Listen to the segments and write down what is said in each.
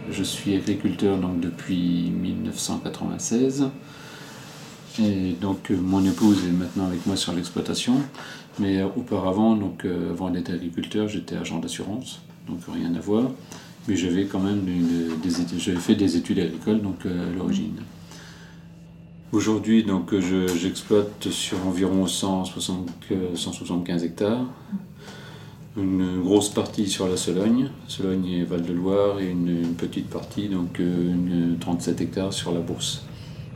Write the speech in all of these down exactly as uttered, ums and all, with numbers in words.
Je suis agriculteur donc, depuis mille neuf cent quatre-vingt-seize. Et donc euh, mon épouse est maintenant avec moi sur l'exploitation. Mais euh, auparavant, donc, euh, avant d'être agriculteur, j'étais agent d'assurance, donc rien à voir. Mais j'avais quand même une, des études, j'avais fait des études agricoles donc, euh, à l'origine. Aujourd'hui, donc, je, j'exploite sur environ cent soixante, cent soixante-quinze hectares. Une grosse partie sur la Sologne, Sologne et Val-de-Loire, et une, une petite partie, donc une trente-sept hectares sur la Beauce.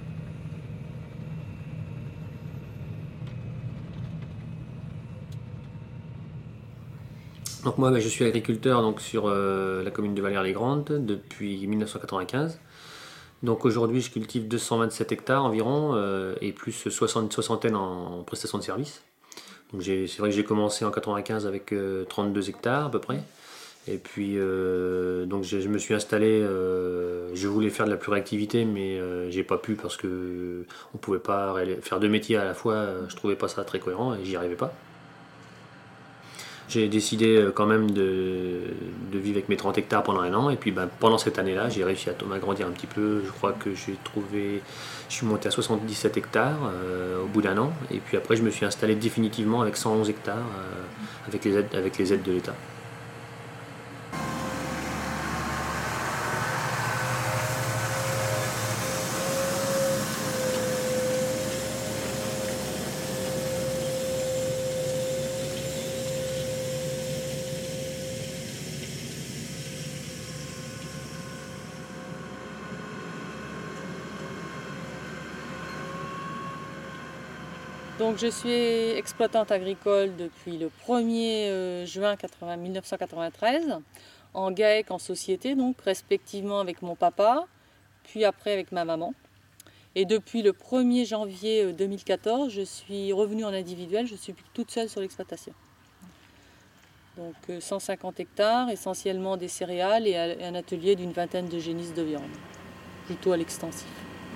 Donc moi je suis agriculteur donc, sur euh, la commune de Vallières-les-Grandes depuis mille neuf cent quatre-vingt-quinze. Donc aujourd'hui je cultive deux cent vingt-sept hectares environ euh, et plus soixante, soixantaine en, en prestation de service. Donc j'ai, c'est vrai que j'ai commencé en quatre-vingt-quinze avec euh, trente-deux hectares à peu près. Et puis euh, donc je, je me suis installé, euh, je voulais faire de la pluriactivité mais euh, j'ai pas pu parce que on pouvait pas faire deux métiers à la fois, je trouvais pas ça très cohérent et j'y arrivais pas. J'ai décidé quand même de, de vivre avec mes trente hectares pendant un an. Et puis ben, pendant cette année-là, j'ai réussi à m'agrandir un petit peu. Je crois que j'ai trouvé. Je suis monté à soixante-dix-sept hectares euh, au bout d'un an. Et puis après, je me suis installé définitivement avec cent onze hectares euh, avec, les aides, avec les aides de l'État. Donc je suis exploitante agricole depuis le premier juin mille neuf cent quatre-vingt-treize, en GAEC en société, donc respectivement avec mon papa, puis après avec ma maman. Et depuis le premier janvier deux mille quatorze, je suis revenue en individuel, je suis toute seule sur l'exploitation. Donc cent cinquante hectares, essentiellement des céréales et un atelier d'une vingtaine de génisses de viande, plutôt à l'extensif.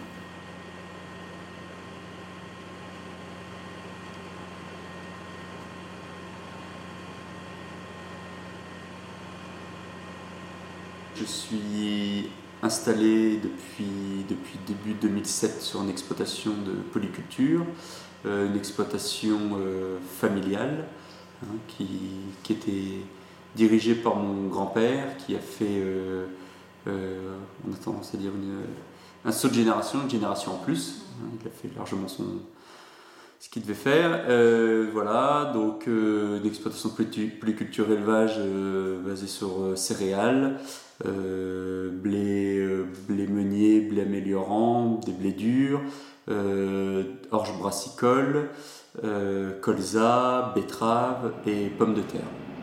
Je suis installé depuis, depuis début deux mille sept sur une exploitation de polyculture, euh, une exploitation euh, familiale hein, qui, qui était dirigée par mon grand-père qui a fait, euh, euh, on a tendance à dire, une, un saut de génération, une génération en plus. Hein, il a fait largement son, ce qu'il devait faire. Euh, voilà, donc euh, une exploitation polyculture élevage euh, basée sur euh, céréales. Euh, blé, euh, blé meunier, blé améliorant, des blés durs, euh, orge brassicole, euh, colza, betterave et pommes de terre.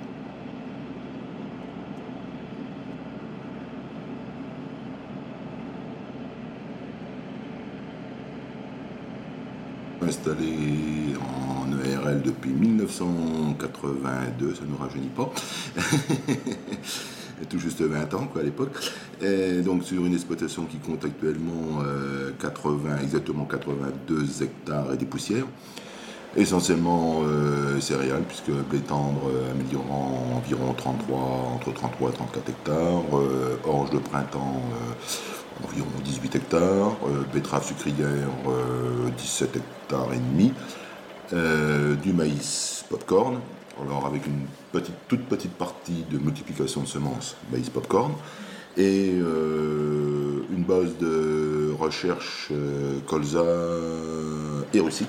Installé en E R L depuis mille neuf cent quatre-vingt-deux, ça ne nous rajeunit pas. Tout juste vingt ans quoi, à l'époque. Et donc sur une exploitation qui compte actuellement euh, quatre-vingts, exactement quatre-vingt-deux hectares et des poussières. Essentiellement euh, céréales, puisque blé tendre euh, améliorant environ trente-trois, entre trente-trois et trente-quatre hectares, euh, orge de printemps euh, environ dix-huit hectares, euh, betterave sucrière euh, dix-sept hectares et demi, euh, du maïs popcorn. Alors avec une petite, toute petite partie de multiplication de semences, maïs popcorn, et euh, une base de recherche euh, colza et russique.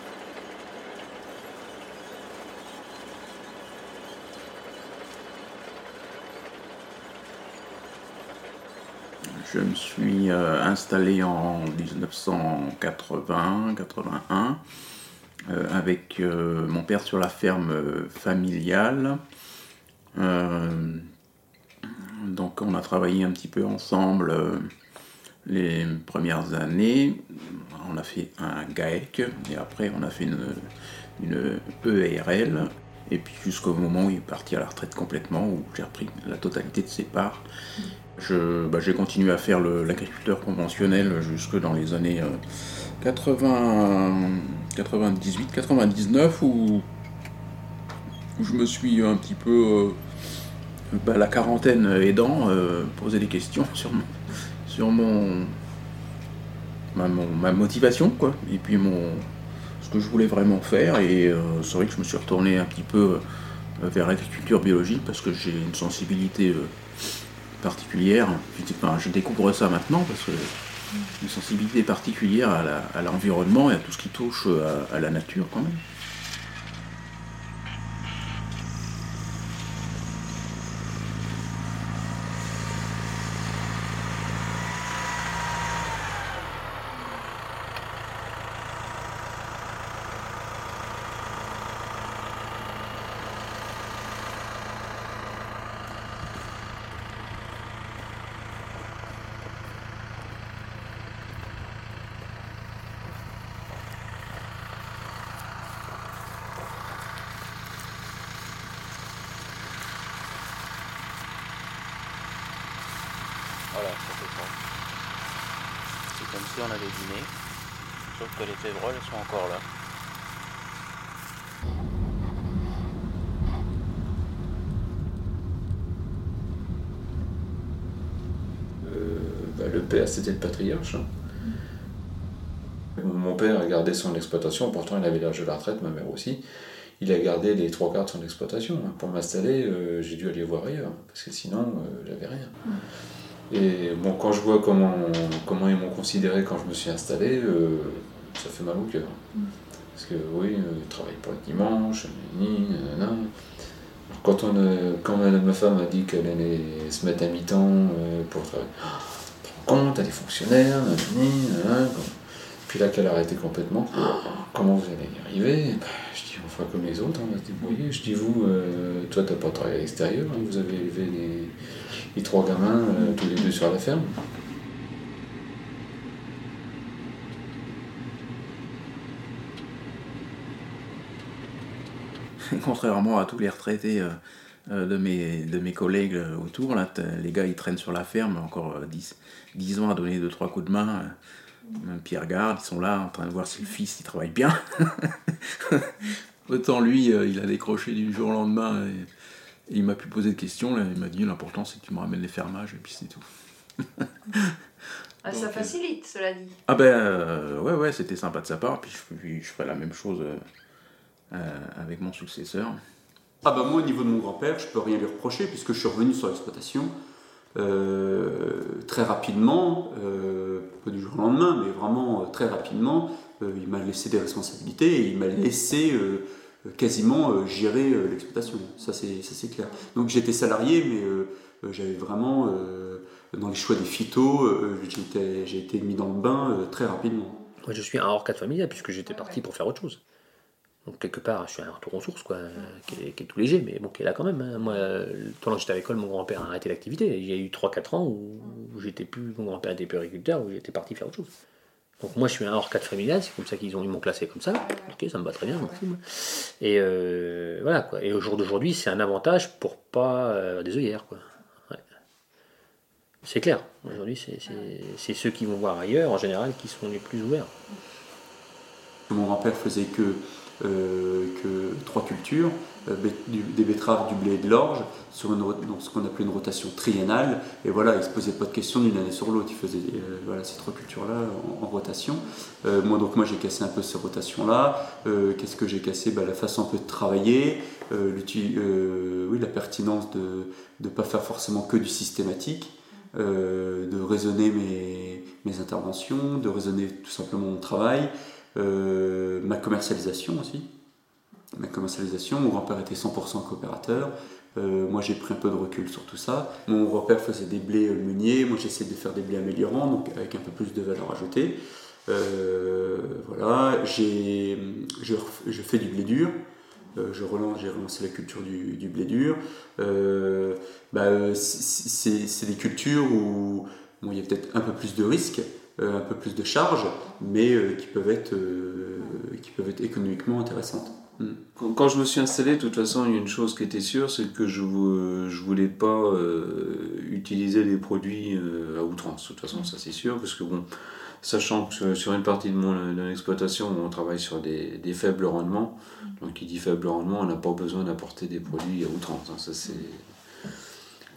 Je me suis euh, installé en dix-neuf cent quatre-vingts quatre-vingt-un euh, avec euh, mon père sur la ferme euh, familiale. Euh, donc on a travaillé un petit peu ensemble euh, les premières années. On a fait un GAEC et après on a fait une, une E R L. Et puis jusqu'au moment où il est parti à la retraite complètement, où j'ai repris la totalité de ses parts. Je, bah, j'ai continué à faire le, l'agriculteur conventionnel jusque dans les années euh, quatre-vingts, quatre-vingt-dix-huit quatre-vingt-dix-neuf où, où je me suis un petit peu bah, la quarantaine aidant, euh, poser des questions sur mon, sur mon, ma, mon, ma motivation, quoi, et puis mon, ce que je voulais vraiment faire. Et euh, c'est vrai que je me suis retourné un petit peu euh, vers l'agriculture biologique parce que j'ai une sensibilité euh, particulière. Enfin, je découvre ça maintenant parce que une sensibilité particulière à, la, à l'environnement et à tout ce qui touche à, à la nature quand même. Voilà, ça fait ça. C'est comme si on avait dîné, sauf que les févrolles elles sont encore là. Euh, bah, le père, c'était le patriarche. Hein. Mon père a gardé son exploitation, pourtant il avait l'âge de la retraite, ma mère aussi. Il a gardé les trois quarts de son exploitation. Pour m'installer, euh, j'ai dû aller voir ailleurs, parce que sinon, euh, j'avais rien. Et bon, quand je vois comment, comment ils m'ont considéré quand je me suis installé, euh, ça fait mal au cœur. Parce que oui, euh, ils travaillent pas le dimanche, ni, nanana. Quand, on, euh, quand ma femme a dit qu'elle allait se mettre à mi-temps euh, pour travailler, tu te rends compte, elle est fonctionnaire, nanani, nanana. Puis là qu'elle a arrêté complètement, comment vous allez y arriver? Bah, je dis, on fera comme les autres, on va se débrouiller. Je dis, vous, euh, toi t'as pas travaillé à l'extérieur, hein, vous avez élevé les, les trois gamins, euh, tous les deux sur la ferme. Contrairement à tous les retraités euh, euh, de, mes, de mes collègues euh, autour, là, les gars ils traînent sur la ferme encore euh, dix ans à donner deux trois coups de main. Euh, puis ils regardent, ils sont là en train de voir si le fils il travaille bien. Autant lui, euh, il a décroché du jour au lendemain et, et il m'a pu poser de questions. Là, il m'a dit l'important c'est que tu me ramènes les fermages et puis c'est tout. Ah, ça facilite, cela dit. Ah ben euh, ouais ouais, c'était sympa de sa part. Puis je, puis, je ferai la même chose euh, euh, avec mon successeur. Ah ben moi au niveau de mon grand-père, je peux rien lui reprocher puisque je suis revenu sur l'exploitation euh, très rapidement, euh, pas du jour au lendemain, mais vraiment euh, très rapidement. Euh, il m'a laissé des responsabilités et il m'a laissé euh, quasiment euh, gérer euh, l'exploitation. Ça c'est, ça c'est clair. Donc j'étais salarié, mais euh, j'avais vraiment euh, dans les choix des phytos, euh, j'ai, été, j'ai été mis dans le bain euh, très rapidement. Moi je suis un hors cadre familial puisque j'étais parti pour faire autre chose. Donc quelque part, je suis un retour aux sources, quoi, qui est, qui est tout léger, mais bon, qui est là quand même. Hein. Moi, pendant que j'étais à l'école, mon grand-père a arrêté l'activité. Il y a eu trois quatre ans où j'étais plus, mon grand-père était plus agriculteur, où j'étais parti faire autre chose. Donc moi, je suis un hors cadre familial, c'est comme ça qu'ils ont, ils m'ont classé comme ça. Ok, ça me va très bien, je m'en fous. Moi. Et euh, voilà, quoi. Et au jour d'aujourd'hui, c'est un avantage pour pas euh, des œillères, quoi. Ouais. C'est clair. Aujourd'hui, c'est, c'est, c'est ceux qui vont voir ailleurs, en général, qui sont les plus ouverts. Mon grand-père faisait que Euh, que trois cultures, euh, du, des betteraves, du blé et de l'orge, sur une, donc ce qu'on appelait une rotation triennale. Et voilà, il ne se posait pas de questions d'une année sur l'autre. Il faisait euh, voilà, ces trois cultures-là en, en rotation. Euh, moi, donc, moi, j'ai cassé un peu ces rotations-là. Euh, qu'est-ce que j'ai cassé? Bah, la façon un peu de travailler, euh, euh, oui, la pertinence de ne pas faire forcément que du systématique, euh, de raisonner mes, mes interventions, de raisonner tout simplement mon travail. Euh, ma commercialisation aussi. Ma commercialisation, mon grand-père était cent pour cent coopérateur. Euh, moi, j'ai pris un peu de recul sur tout ça. Mon grand-père faisait des blés meuniers. Moi, j'essaie de faire des blés améliorants, donc avec un peu plus de valeur ajoutée. Euh, voilà. J'ai, je, je fais du blé dur. Euh, je relance, j'ai relancé la culture du, du blé dur. Euh, bah, c'est, c'est, c'est des cultures où bon, il y a peut-être un peu plus de risques. Euh, un peu plus de charges, mais euh, qui, peuvent être, euh, qui peuvent être économiquement intéressantes. Mm. Quand, quand je me suis installé, de toute façon, il y a une chose qui était sûre, c'est que je ne voulais pas euh, utiliser les produits euh, à outrance. De toute façon, ça c'est sûr, parce que bon, sachant que sur une partie de mon, de mon exploitation, on travaille sur des, des faibles rendements, donc qui dit faible rendement, on n'a pas besoin d'apporter des produits à outrance. Hein, ça c'est...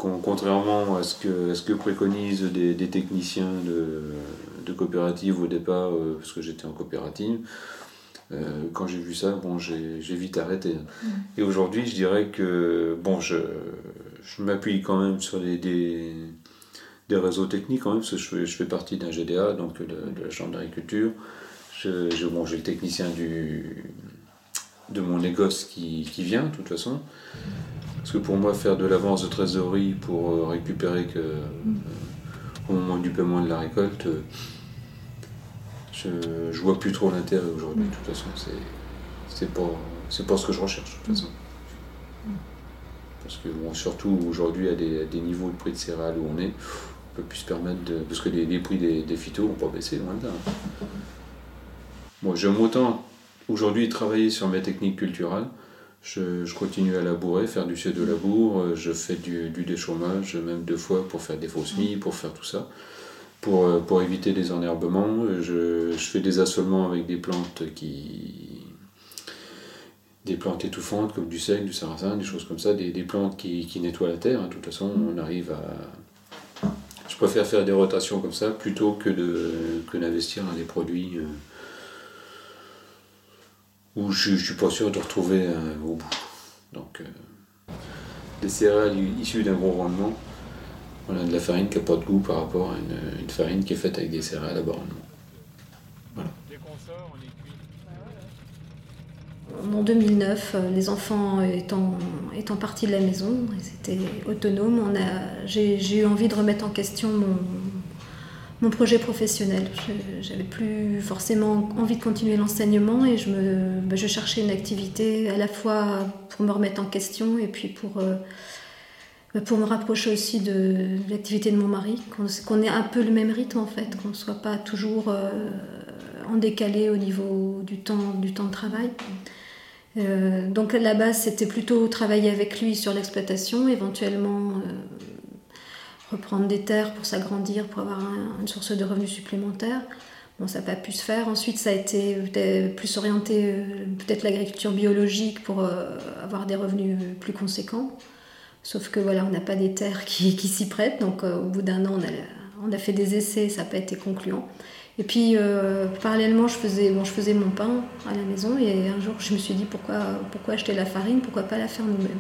con, contrairement à ce que, à ce que préconisent des, des techniciens de, de coopérative au départ, euh, parce que j'étais en coopérative, euh, quand j'ai vu ça, bon, j'ai, j'ai vite arrêté. Mmh. Et aujourd'hui, je dirais que bon, je, je m'appuie quand même sur les, des, des réseaux techniques, quand même, parce que je fais, je fais partie d'un G D A, donc de, de la Chambre d'agriculture. Je, je, bon, j'ai le technicien du, de mon négoce qui, qui vient, de toute façon. Parce que pour moi, faire de l'avance de trésorerie pour récupérer que, euh, au moment du paiement de la récolte, euh, je ne vois plus trop l'intérêt aujourd'hui. De toute façon, c'est, c'est, pas, c'est pas ce que je recherche. De toute façon. Parce que bon, surtout aujourd'hui, à des, à des niveaux de prix de céréales où on est, on peut plus se permettre de. Parce que les, les prix des, des phytos n'ont pas baissé, loin de là. Moi, j'aime autant aujourd'hui travailler sur mes techniques culturelles. Je, je continue à labourer, faire du pseudo-labour, je fais du, du déchômage, même deux fois pour faire des fausses milles, pour faire tout ça, pour, pour éviter les enherbements. Je, je fais des assolements avec des plantes qui... des plantes étouffantes comme du seigle, du sarrasin, des choses comme ça, des, des plantes qui, qui nettoient la terre. De toute façon, on arrive à... Je préfère faire des rotations comme ça plutôt que, de, que d'investir dans des produits... Euh, où je ne suis pas sûr de retrouver euh, au bout. Donc, euh, des céréales issues d'un gros rendement, on a de la farine qui n'a pas de goût par rapport à une, une farine qui est faite avec des céréales à bas rendement. Voilà. Dès qu'on sort, on est cuit. En deux mille neuf, les enfants étant, étant partis de la maison, ils étaient autonomes, on a, j'ai, j'ai eu envie de remettre en question mon... mon projet professionnel. Je n'avais plus forcément envie de continuer l'enseignement et je, me, ben je cherchais une activité à la fois pour me remettre en question et puis pour, euh, pour me rapprocher aussi de, de l'activité de mon mari, qu'on, qu'on ait un peu le même rythme en fait, qu'on ne soit pas toujours euh, en décalé au niveau du temps, du temps de travail. Euh, donc à la base, c'était plutôt travailler avec lui sur l'exploitation, éventuellement... Euh, reprendre des terres pour s'agrandir, pour avoir un, une source de revenus supplémentaires. Bon, ça n'a pas pu se faire. Ensuite, ça a été peut-être plus orienté, euh, peut-être l'agriculture biologique pour euh, avoir des revenus plus conséquents. Sauf que voilà, on n'a pas des terres qui, qui s'y prêtent. Donc, euh, au bout d'un an, on a, on a fait des essais, ça n'a pas été concluant. Et puis, euh, parallèlement, je faisais, bon, je faisais mon pain à la maison. Et un jour, je me suis dit, pourquoi, pourquoi acheter la farine, pourquoi pas la faire nous-mêmes.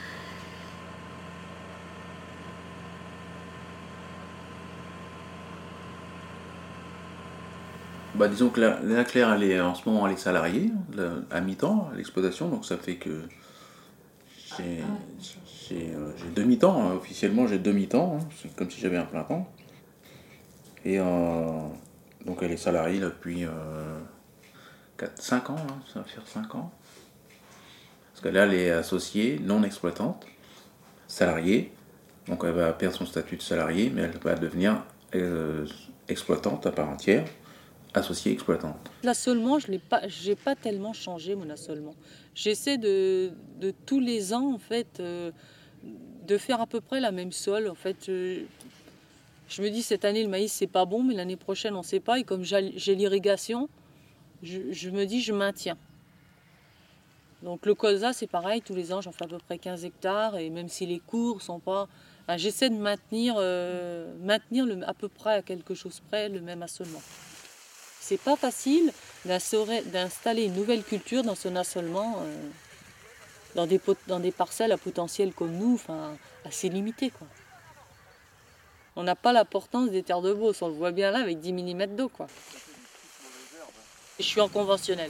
Bah, disons que la, la Claire, elle est, en ce moment, elle est salariée à mi-temps à l'exploitation, donc ça fait que j'ai, j'ai, euh, j'ai demi-temps, hein. Officiellement j'ai demi-temps, hein. C'est comme si j'avais un plein temps. Et euh, donc elle est salariée là, depuis euh, quatre, cinq ans, hein. Ça va faire cinq ans. Parce que là elle est associée, non exploitante, salariée, donc elle va perdre son statut de salariée, mais elle va devenir euh, exploitante à part entière. Associée exploitante. L'assolement, je n'ai pas, j'ai pas tellement changé mon assolement. J'essaie de, de tous les ans, en fait, euh, de faire à peu près la même sole. En fait, je, je me dis, cette année, le maïs, c'est pas bon, mais l'année prochaine, on ne sait pas. Et comme j'ai, j'ai l'irrigation, je, je me dis, je maintiens. Donc le colza, c'est pareil, tous les ans, j'en fais à peu près quinze hectares. Et même si les cours sont pas... Ben, j'essaie de maintenir, euh, maintenir le, à peu près à quelque chose près le même assolement. C'est pas facile d'installer une nouvelle culture dans son assolement, euh, dans, des pot- dans des parcelles à potentiel comme nous, enfin, assez limitées, quoi. On n'a pas l'importance des terres de Beauce, on le voit bien là avec dix millimètres d'eau, quoi. Je suis en conventionnel.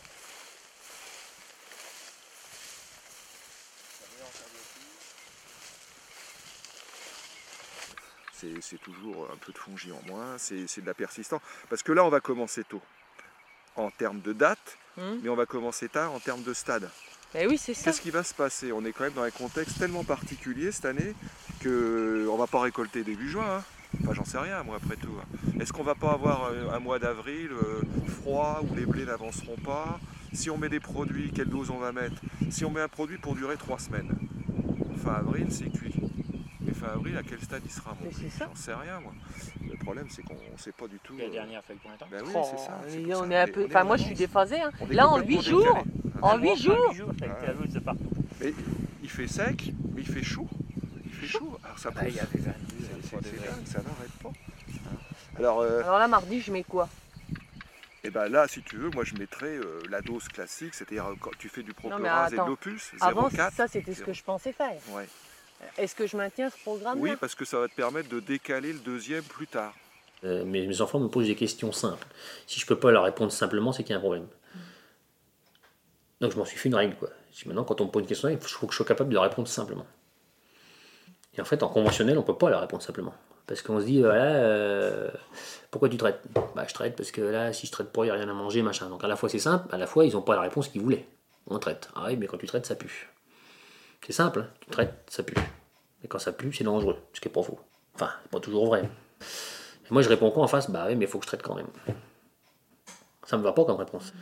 C'est, c'est toujours un peu de fongier en moins, c'est, c'est de la persistance. Parce que là, on va commencer tôt, en termes de date, mmh. mais on va commencer tard en termes de stade. Eh oui, c'est ça. Qu'est-ce qui va se passer? On est quand même dans un contexte tellement particulier cette année qu'on ne va pas récolter début juin. Hein. Enfin, j'en sais rien, moi, après tout. Est-ce qu'on va pas avoir un mois d'avril euh, froid où les blés n'avanceront pas? Si on met des produits, quelle dose on va mettre? Si on met un produit pour durer trois semaines, fin avril, c'est cuit. Mais fin avril, à quel stade il sera mon blé? J'en sais rien, moi. Le problème, c'est qu'on ne sait pas du tout. La dernière fait combien de temps? Ben oui, oh, c'est ça. C'est on ça. est un peu... Enfin, moi, je suis déphasée. Hein. Là, en huit jours, en huit jours, ça a été à l'autre de partout. Mais il fait sec, mais il fait chaud. Il fait chaud. Alors ça Bah, il y avait vingt-deux, c'est vingt-trois c'est degrés. dingue, ça n'arrête pas. Hein. Alors, euh, Alors là, mardi, je mets quoi? et ben là, si tu veux, moi je mettrais euh, la dose classique, c'est-à-dire euh, quand tu fais du Non, mais Propeurin et de attends. l'Opus, Avant, zéro quatre. ça, c'était ce que je pensais faire. Ouais. Est-ce que je maintiens ce programme-là? Oui, parce que ça va te permettre de décaler le deuxième plus tard. Euh, mes, mes enfants me posent des questions simples. Si je peux pas leur répondre simplement, c'est qu'il y a un problème. Donc je m'en suis fait une règle, quoi. Je dis, maintenant, quand on me pose une question, il faut que je sois capable de répondre simplement. Et en fait, en conventionnel, on peut pas leur répondre simplement. Parce qu'on se dit, voilà, euh, pourquoi tu traites? Bah, je traite parce que là, si je traite pas, il n'y a rien à manger, machin. Donc à la fois, c'est simple, à la fois, ils n'ont pas la réponse qu'ils voulaient. On traite. Ah oui, mais quand tu traites, ça pue. C'est simple, hein. Tu traites, ça pue. Et quand ça pue, c'est dangereux, ce qui n'est pas faux. Enfin, c'est pas toujours vrai. Et moi, je réponds quoi en face? Bah oui, mais il faut que je traite quand même. Ça me va pas comme réponse.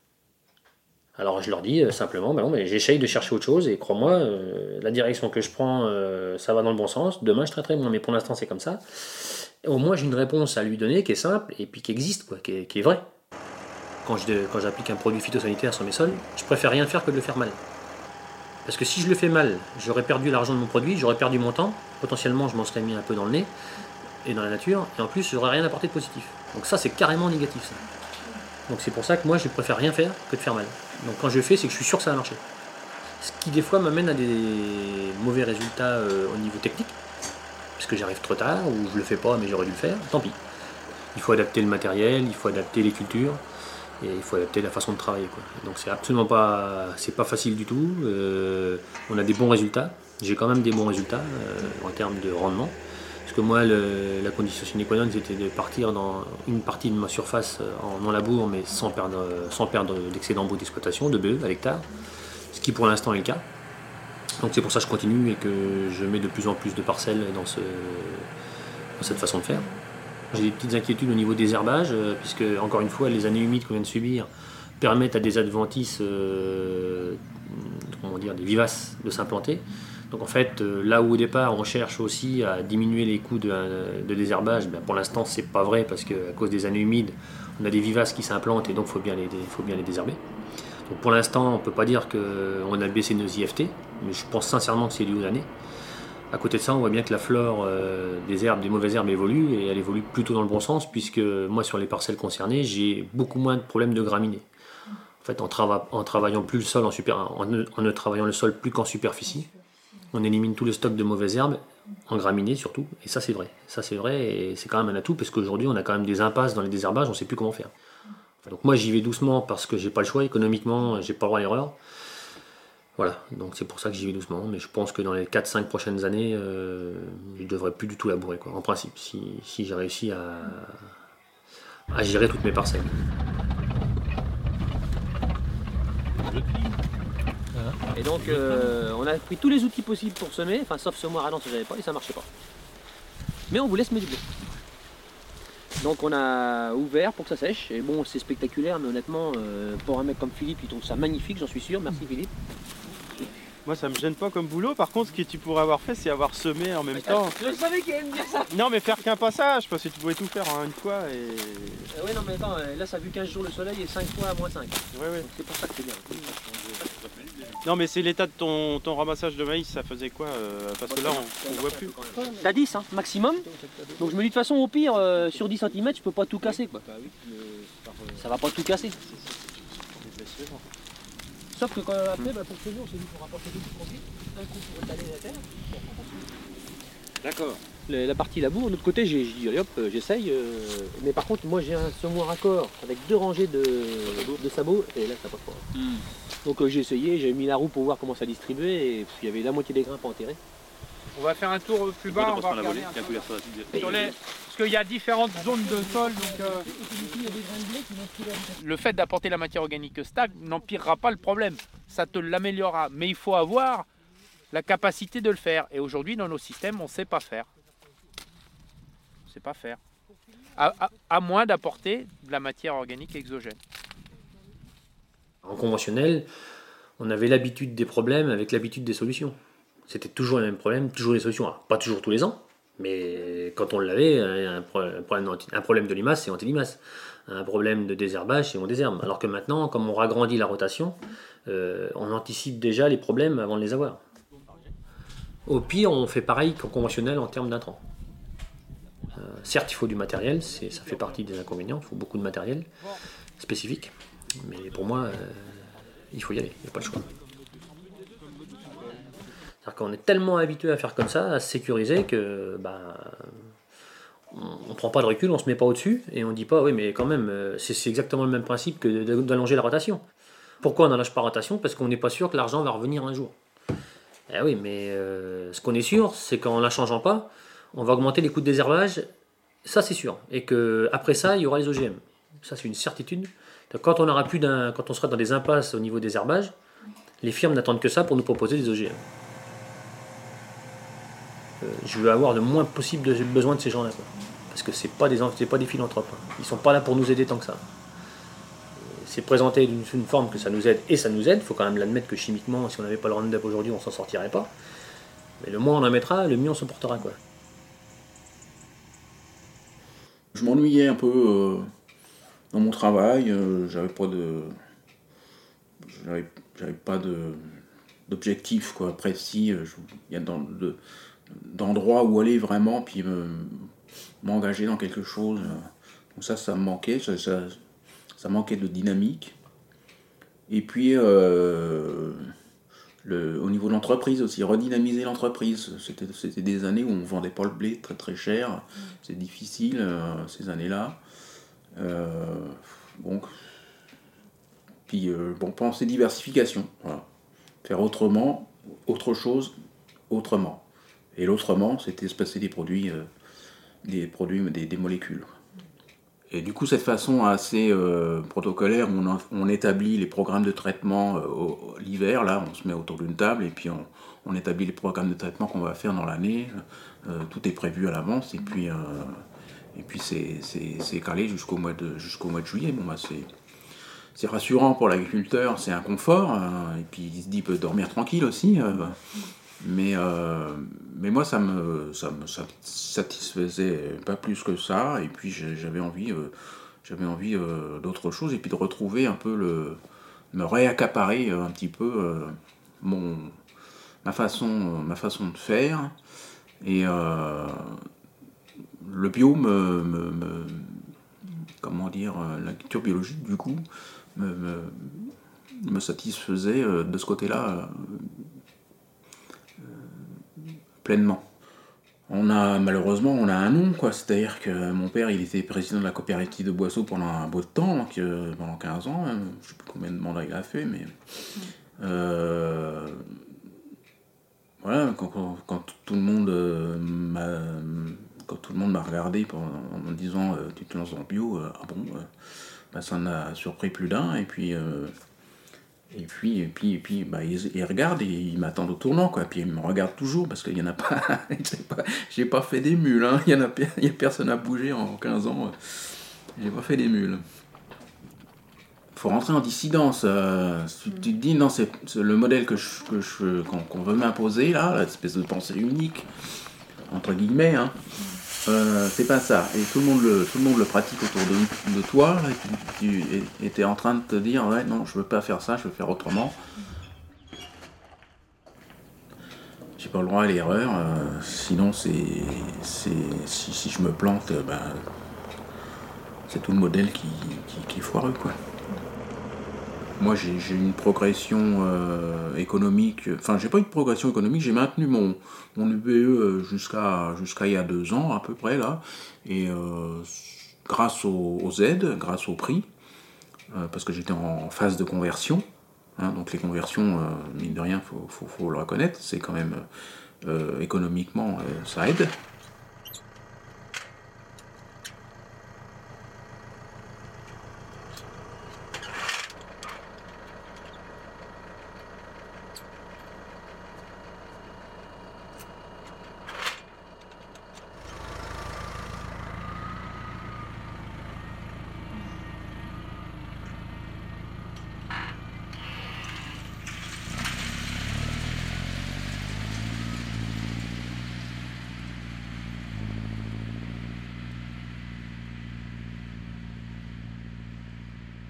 Alors je leur dis euh, simplement, bah non, mais j'essaye de chercher autre chose et crois-moi, euh, la direction que je prends, euh, ça va dans le bon sens. Demain, je traiterai moins, mais pour l'instant, c'est comme ça. Et au moins, j'ai une réponse à lui donner qui est simple et puis qui existe, quoi, qui est, qui est vraie. Quand je, quand j'applique un produit phytosanitaire sur mes sols, je préfère rien faire que de le faire mal. Parce que si je le fais mal, j'aurais perdu l'argent de mon produit, j'aurais perdu mon temps, potentiellement, je m'en serais mis un peu dans le nez et dans la nature, et en plus, j'aurais rien apporté de positif. Donc ça, c'est carrément négatif, ça. Donc c'est pour ça que moi je préfère rien faire que de faire mal. Donc quand je fais, c'est que je suis sûr que ça va marcher. Ce qui des fois m'amène à des mauvais résultats euh, au niveau technique, parce que j'arrive trop tard, ou je le fais pas mais j'aurais dû le faire, tant pis. Il faut adapter le matériel, il faut adapter les cultures, et il faut adapter la façon de travailler, quoi. Donc c'est absolument pas, c'est pas facile du tout. Euh, on a des bons résultats, j'ai quand même des bons résultats euh, en termes de rendement. Parce que moi, le, la condition sine qua non, c'était de partir dans une partie de ma surface en non-labour, mais sans perdre, sans perdre d'excédent brut d'exploitation, de bœufs à l'hectare, ce qui pour l'instant est le cas. Donc c'est pour ça que je continue et que je mets de plus en plus de parcelles dans, ce, dans cette façon de faire. J'ai des petites inquiétudes au niveau des herbages, puisque encore une fois, les années humides qu'on vient de subir permettent à des adventices, euh, comment dire, des vivaces de s'implanter. Donc en fait, là où au départ on cherche aussi à diminuer les coûts de, de désherbage, ben pour l'instant c'est pas vrai parce qu'à cause des années humides, on a des vivaces qui s'implantent et donc il faut bien les, faut bien les désherber. Donc pour l'instant on ne peut pas dire qu'on a baissé nos I F T, mais je pense sincèrement que c'est dû aux années. À côté de ça, on voit bien que la flore euh, des herbes, des mauvaises herbes évolue et elle évolue plutôt dans le bon sens puisque moi sur les parcelles concernées, j'ai beaucoup moins de problèmes de graminées. En fait, en, trava- en travaillant plus le sol en, super- en, ne, en ne travaillant le sol plus qu'en superficie, on élimine tout le stock de mauvaises herbes, en graminées surtout, et ça c'est vrai. Ça c'est vrai, et c'est quand même un atout, parce qu'aujourd'hui on a quand même des impasses dans les désherbages, on ne sait plus comment faire. Donc moi j'y vais doucement parce que j'ai pas le choix, économiquement j'ai pas le droit à l'erreur. Voilà, donc c'est pour ça que j'y vais doucement, mais je pense que dans les quatre cinq prochaines années, euh, je ne devrais plus du tout labourer, quoi, en principe, si, si j'ai réussi à, à gérer toutes mes parcelles. Et donc euh, on a pris tous les outils possibles pour semer, enfin sauf semoir à lance, j'avais pas et ça marchait pas. Mais on voulait semer du blé. Donc on a ouvert pour que ça sèche, et bon c'est spectaculaire, mais honnêtement euh, pour un mec comme Philippe, il trouve ça magnifique, j'en suis sûr, merci Philippe. Moi ça me gêne pas comme boulot, par contre ce que tu pourrais avoir fait c'est avoir semé en même temps. Je savais qu'il allait me dire ça. Non mais faire qu'un passage, parce que tu pouvais tout faire en une fois et... Euh, ouais non mais attends, là ça a vu quinze jours le soleil et cinq fois à moins cinq. Ouais, ouais. Donc c'est pour ça que c'est bien. Non mais c'est l'état de ton, ton ramassage de maïs, ça faisait quoi euh, parce que là on, on voit plus. T'as dix hein, maximum. Donc je me dis de toute façon au pire euh, sur dix centimètres je peux pas tout casser quoi. Ça va pas tout casser. Sauf que quand, après bah, pour ce jour c'est lui pour rapporter deux coups tranquilles, un coup pour étaler la terre. D'accord. La, la partie labour, de l'autre côté j'ai dit allez hop j'essaye, euh, mais par contre moi j'ai un semoir à corps avec deux rangées de, de sabots et là ça passe pas. Mm. Donc euh, j'ai essayé, j'ai mis la roue pour voir comment ça distribuait et il y avait la moitié des grains pas enterrés. On va faire un tour plus bas, on va regarder un peu sur les... parce qu'il y a différentes zones de sol. Donc, euh... le fait d'apporter la matière organique stag n'empirera pas le problème, ça te l'améliorera, mais il faut avoir la capacité de le faire. Et aujourd'hui dans nos systèmes on ne sait pas faire. On ne sait pas faire. À, à, à moins d'apporter de la matière organique exogène. En conventionnel, on avait l'habitude des problèmes avec l'habitude des solutions. C'était toujours les mêmes problèmes, toujours les solutions. Alors, pas toujours tous les ans, mais quand on l'avait, un problème, un problème de limace, c'est anti-limace. Un problème de désherbage, c'est on désherbe. Alors que maintenant, comme on ragrandit la rotation, euh, on anticipe déjà les problèmes avant de les avoir. Au pire, on fait pareil qu'en conventionnel en termes d'intrants. Euh, certes, il faut du matériel, c'est, ça fait partie des inconvénients, il faut beaucoup de matériel spécifique, mais pour moi, euh, il faut y aller, il n'y a pas le choix. C'est-à-dire qu'on est tellement habitué à faire comme ça, à se sécuriser, que bah, on ne prend pas de recul, on ne se met pas au-dessus, et on ne dit pas, oui, mais quand même, c'est, c'est exactement le même principe que d'allonger la rotation. Pourquoi on n'allonge pas la rotation? Parce qu'on n'est pas sûr que l'argent va revenir un jour. Eh oui, mais euh, ce qu'on est sûr, c'est qu'en ne la changeant pas, on va augmenter les coûts de désherbage, ça c'est sûr. Et qu'après ça, il y aura les O G M. Ça c'est une certitude. Quand on, aura plus d'un, quand on sera dans des impasses au niveau des herbages, les firmes n'attendent que ça pour nous proposer des O G M. Euh, je veux avoir le moins possible de besoin de ces gens-là. Quoi. Parce que ce n'est pas, pas des philanthropes. Hein. Ils ne sont pas là pour nous aider tant que ça. C'est présenté d'une une forme que ça nous aide, et ça nous aide. Il faut quand même l'admettre que chimiquement, si on n'avait pas le Roundup aujourd'hui, on ne s'en sortirait pas. Mais le moins on en mettra, le mieux on se portera. Quoi. Je m'ennuyais un peu euh, dans mon travail, euh, j'avais pas de. J'avais, j'avais pas de d'objectif quoi, précis. Il y a dans, de, d'endroits où aller vraiment, puis me, m'engager dans quelque chose. Donc ça, ça me manquait, ça, ça, ça manquait de dynamique. Et puis, euh, le, au niveau de l'entreprise aussi, redynamiser l'entreprise. C'était, c'était des années où on ne vendait pas le blé très très cher. C'est difficile, euh, ces années-là. Euh, bon, puis, euh, bon, penser diversification. Voilà. Faire autrement, autre chose, autrement. Et l'autrement, c'était se passer des produits, euh, des, produits des, des molécules. Et du coup, cette façon assez euh, protocolaire, on, a, on établit les programmes de traitement euh, au, l'hiver, là, on se met autour d'une table et puis on, on établit les programmes de traitement qu'on va faire dans l'année. Euh, tout est prévu à l'avance et puis, euh, et puis c'est, c'est, c'est calé jusqu'au mois de, jusqu'au mois de juillet. Bon, bah, c'est, c'est rassurant pour l'agriculteur, c'est un confort, hein, et puis il se dit il peut dormir tranquille aussi. Euh, mais, euh, mais moi, ça me, ça me satisfaisait pas plus que ça, et puis j'avais envie, euh, j'avais envie euh, d'autre chose, et puis de retrouver un peu le. me réaccaparer un petit peu euh, mon, ma, façon, ma façon de faire. Et euh, le bio me, me, me. comment dire, l'agriculture biologique, du coup, me, me, me satisfaisait de ce côté-là. Pleinement. On a, malheureusement, on a un nom, quoi. C'est-à-dire que mon père, il était président de la coopérative de Boisseau pendant un bout de temps, donc, euh, pendant quinze ans, hein. Je ne sais plus combien de mandats il a fait, mais... Euh, voilà, quand, quand, quand tout le monde euh, m'a... Quand tout le monde m'a regardé pour, en me disant euh, « tu te lances dans le bio euh, », ah bon, euh, bah, ça en a surpris plus d'un, et puis... Euh, Et puis, et puis, et puis bah, ils, ils regardent et ils m'attendent au tournant, quoi. Puis ils me regardent toujours parce qu'il n'y en a pas. pas j'ai pas fait des mules, hein. Il n'y a, a personne à bouger en quinze ans. J'ai pas fait des mules. Faut rentrer en dissidence. Euh, tu, tu te dis, non, c'est, c'est le modèle que je, que je, qu'on, qu'on veut m'imposer, là, l'espèce de pensée unique, entre guillemets, hein. Euh, c'est pas ça, et tout le monde le, tout le monde le pratique autour de, de toi, là, et tu étais en train de te dire ouais non je veux pas faire ça, je veux faire autrement. J'ai pas le droit à l'erreur, euh, sinon c'est, c'est si, si je me plante, euh, ben, c'est tout le modèle qui, qui, qui est foireux quoi. Moi j'ai, j'ai une progression euh, économique, enfin j'ai pas eu de progression économique, j'ai maintenu mon, mon U B E jusqu'à, jusqu'à il y a deux ans à peu près là, et euh, grâce aux, aux aides, grâce au prix, euh, parce que j'étais en phase de conversion, hein, donc les conversions, euh, mine de rien, faut, faut, faut le reconnaître, c'est quand même euh, économiquement euh, ça aide.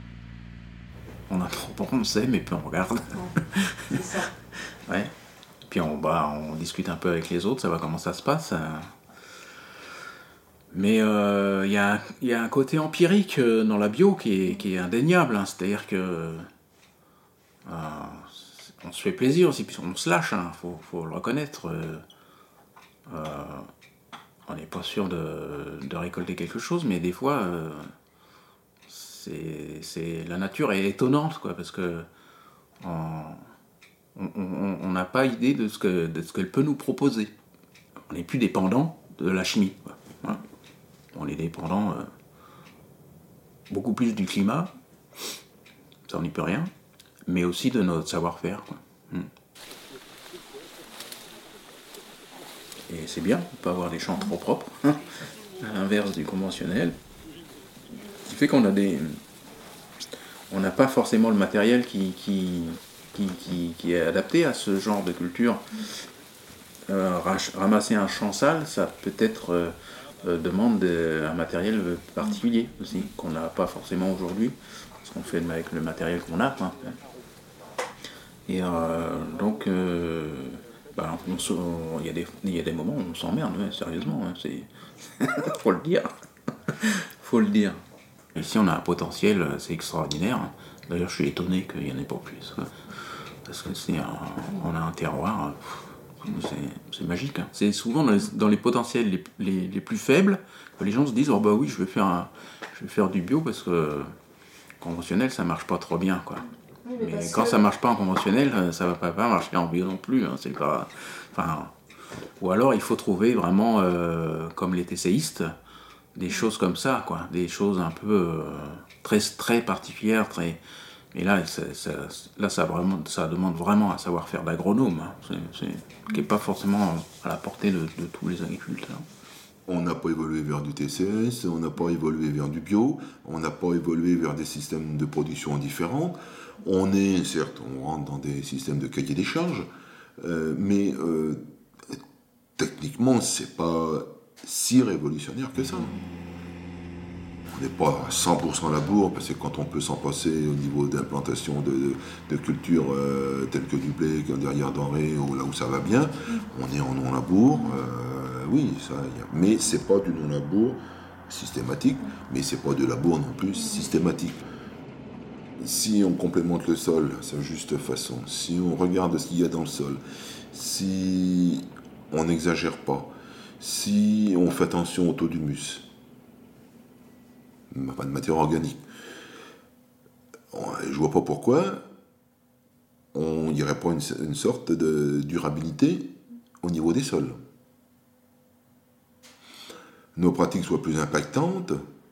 On a trop pensé, mais peu on regarde. C'est ça. Ouais. puis on, bah, on discute un peu avec les autres, savoir comment ça se passe. Mais il euh, y, y a un côté empirique dans la bio qui est, qui est indéniable, hein. C'est-à-dire que euh, on se fait plaisir aussi, puis on se lâche, il hein. faut, faut le reconnaître. Euh, euh, on n'est pas sûr de, de récolter quelque chose, mais des fois, euh, c'est, c'est, la nature est étonnante, quoi, parce que on n'a pas idée de ce, que, de ce qu'elle peut nous proposer. On n'est plus dépendant de la chimie, quoi. Voilà. On est dépendant euh, beaucoup plus du climat, ça on n'y peut rien, mais aussi de notre savoir-faire, quoi. Hmm. Et c'est bien de ne pas avoir des champs trop propres, hein, à l'inverse du conventionnel. Ce qui fait qu'on a des... On n'a pas forcément le matériel qui, qui, qui, qui, qui est adapté à ce genre de culture. Euh, ramasser un champ sale, ça peut être... Euh, euh, demande de, un matériel particulier aussi, qu'on n'a pas forcément aujourd'hui, parce qu'on fait avec le matériel qu'on a. Hein. Et euh, donc... Euh, Bah, il y, y a des moments où on s'emmerde, ouais, sérieusement, hein, c'est... faut le dire. faut le dire. Ici, on a un potentiel, c'est extraordinaire. D'ailleurs, je suis étonné qu'il n'y en ait pas plus. Quoi. Parce que c'est un, on a un terroir, c'est, c'est magique. Hein. C'est souvent dans les, dans les potentiels les, les, les plus faibles que les gens se disent oh bah oui, je vais faire, un, je vais faire du bio parce que conventionnel, ça marche pas trop bien, quoi. Oui, mais mais quand que... ça marche pas en conventionnel, ça va pas, pas marcher en bio non plus. Hein, c'est pas, enfin, ou alors il faut trouver vraiment, euh, comme les TCistes, des choses comme ça, quoi, des choses un peu euh, très très particulières, très. Mais là, ça, ça, là, ça vraiment, ça demande vraiment un savoir-faire d'agronome, hein, c'est, c'est, qui n'est pas forcément à la portée de, de tous les agriculteurs. On n'a pas évolué vers du T C S, on n'a pas évolué vers du bio, on n'a pas évolué vers des systèmes de production différents. On est, certes, on rentre dans des systèmes de cahier des charges, euh, mais euh, techniquement, c'est pas si révolutionnaire que ça. On n'est pas à cent pour cent labour, parce que quand on peut s'en passer au niveau d'implantation de, de, de cultures euh, telles que du blé, derrière denrée, ou là où ça va bien, on est en non-labour, euh, oui, ça, y a, mais c'est pas du non-labour systématique, mais c'est pas de labour non plus systématique. Si on complémente le sol à sa juste façon, si on regarde ce qu'il y a dans le sol, si on n'exagère pas, si on fait attention au taux d'humus, pas de matière organique, je vois pas pourquoi on n'irait pas une, une sorte de durabilité au niveau des sols. Nos pratiques soient plus impactantes.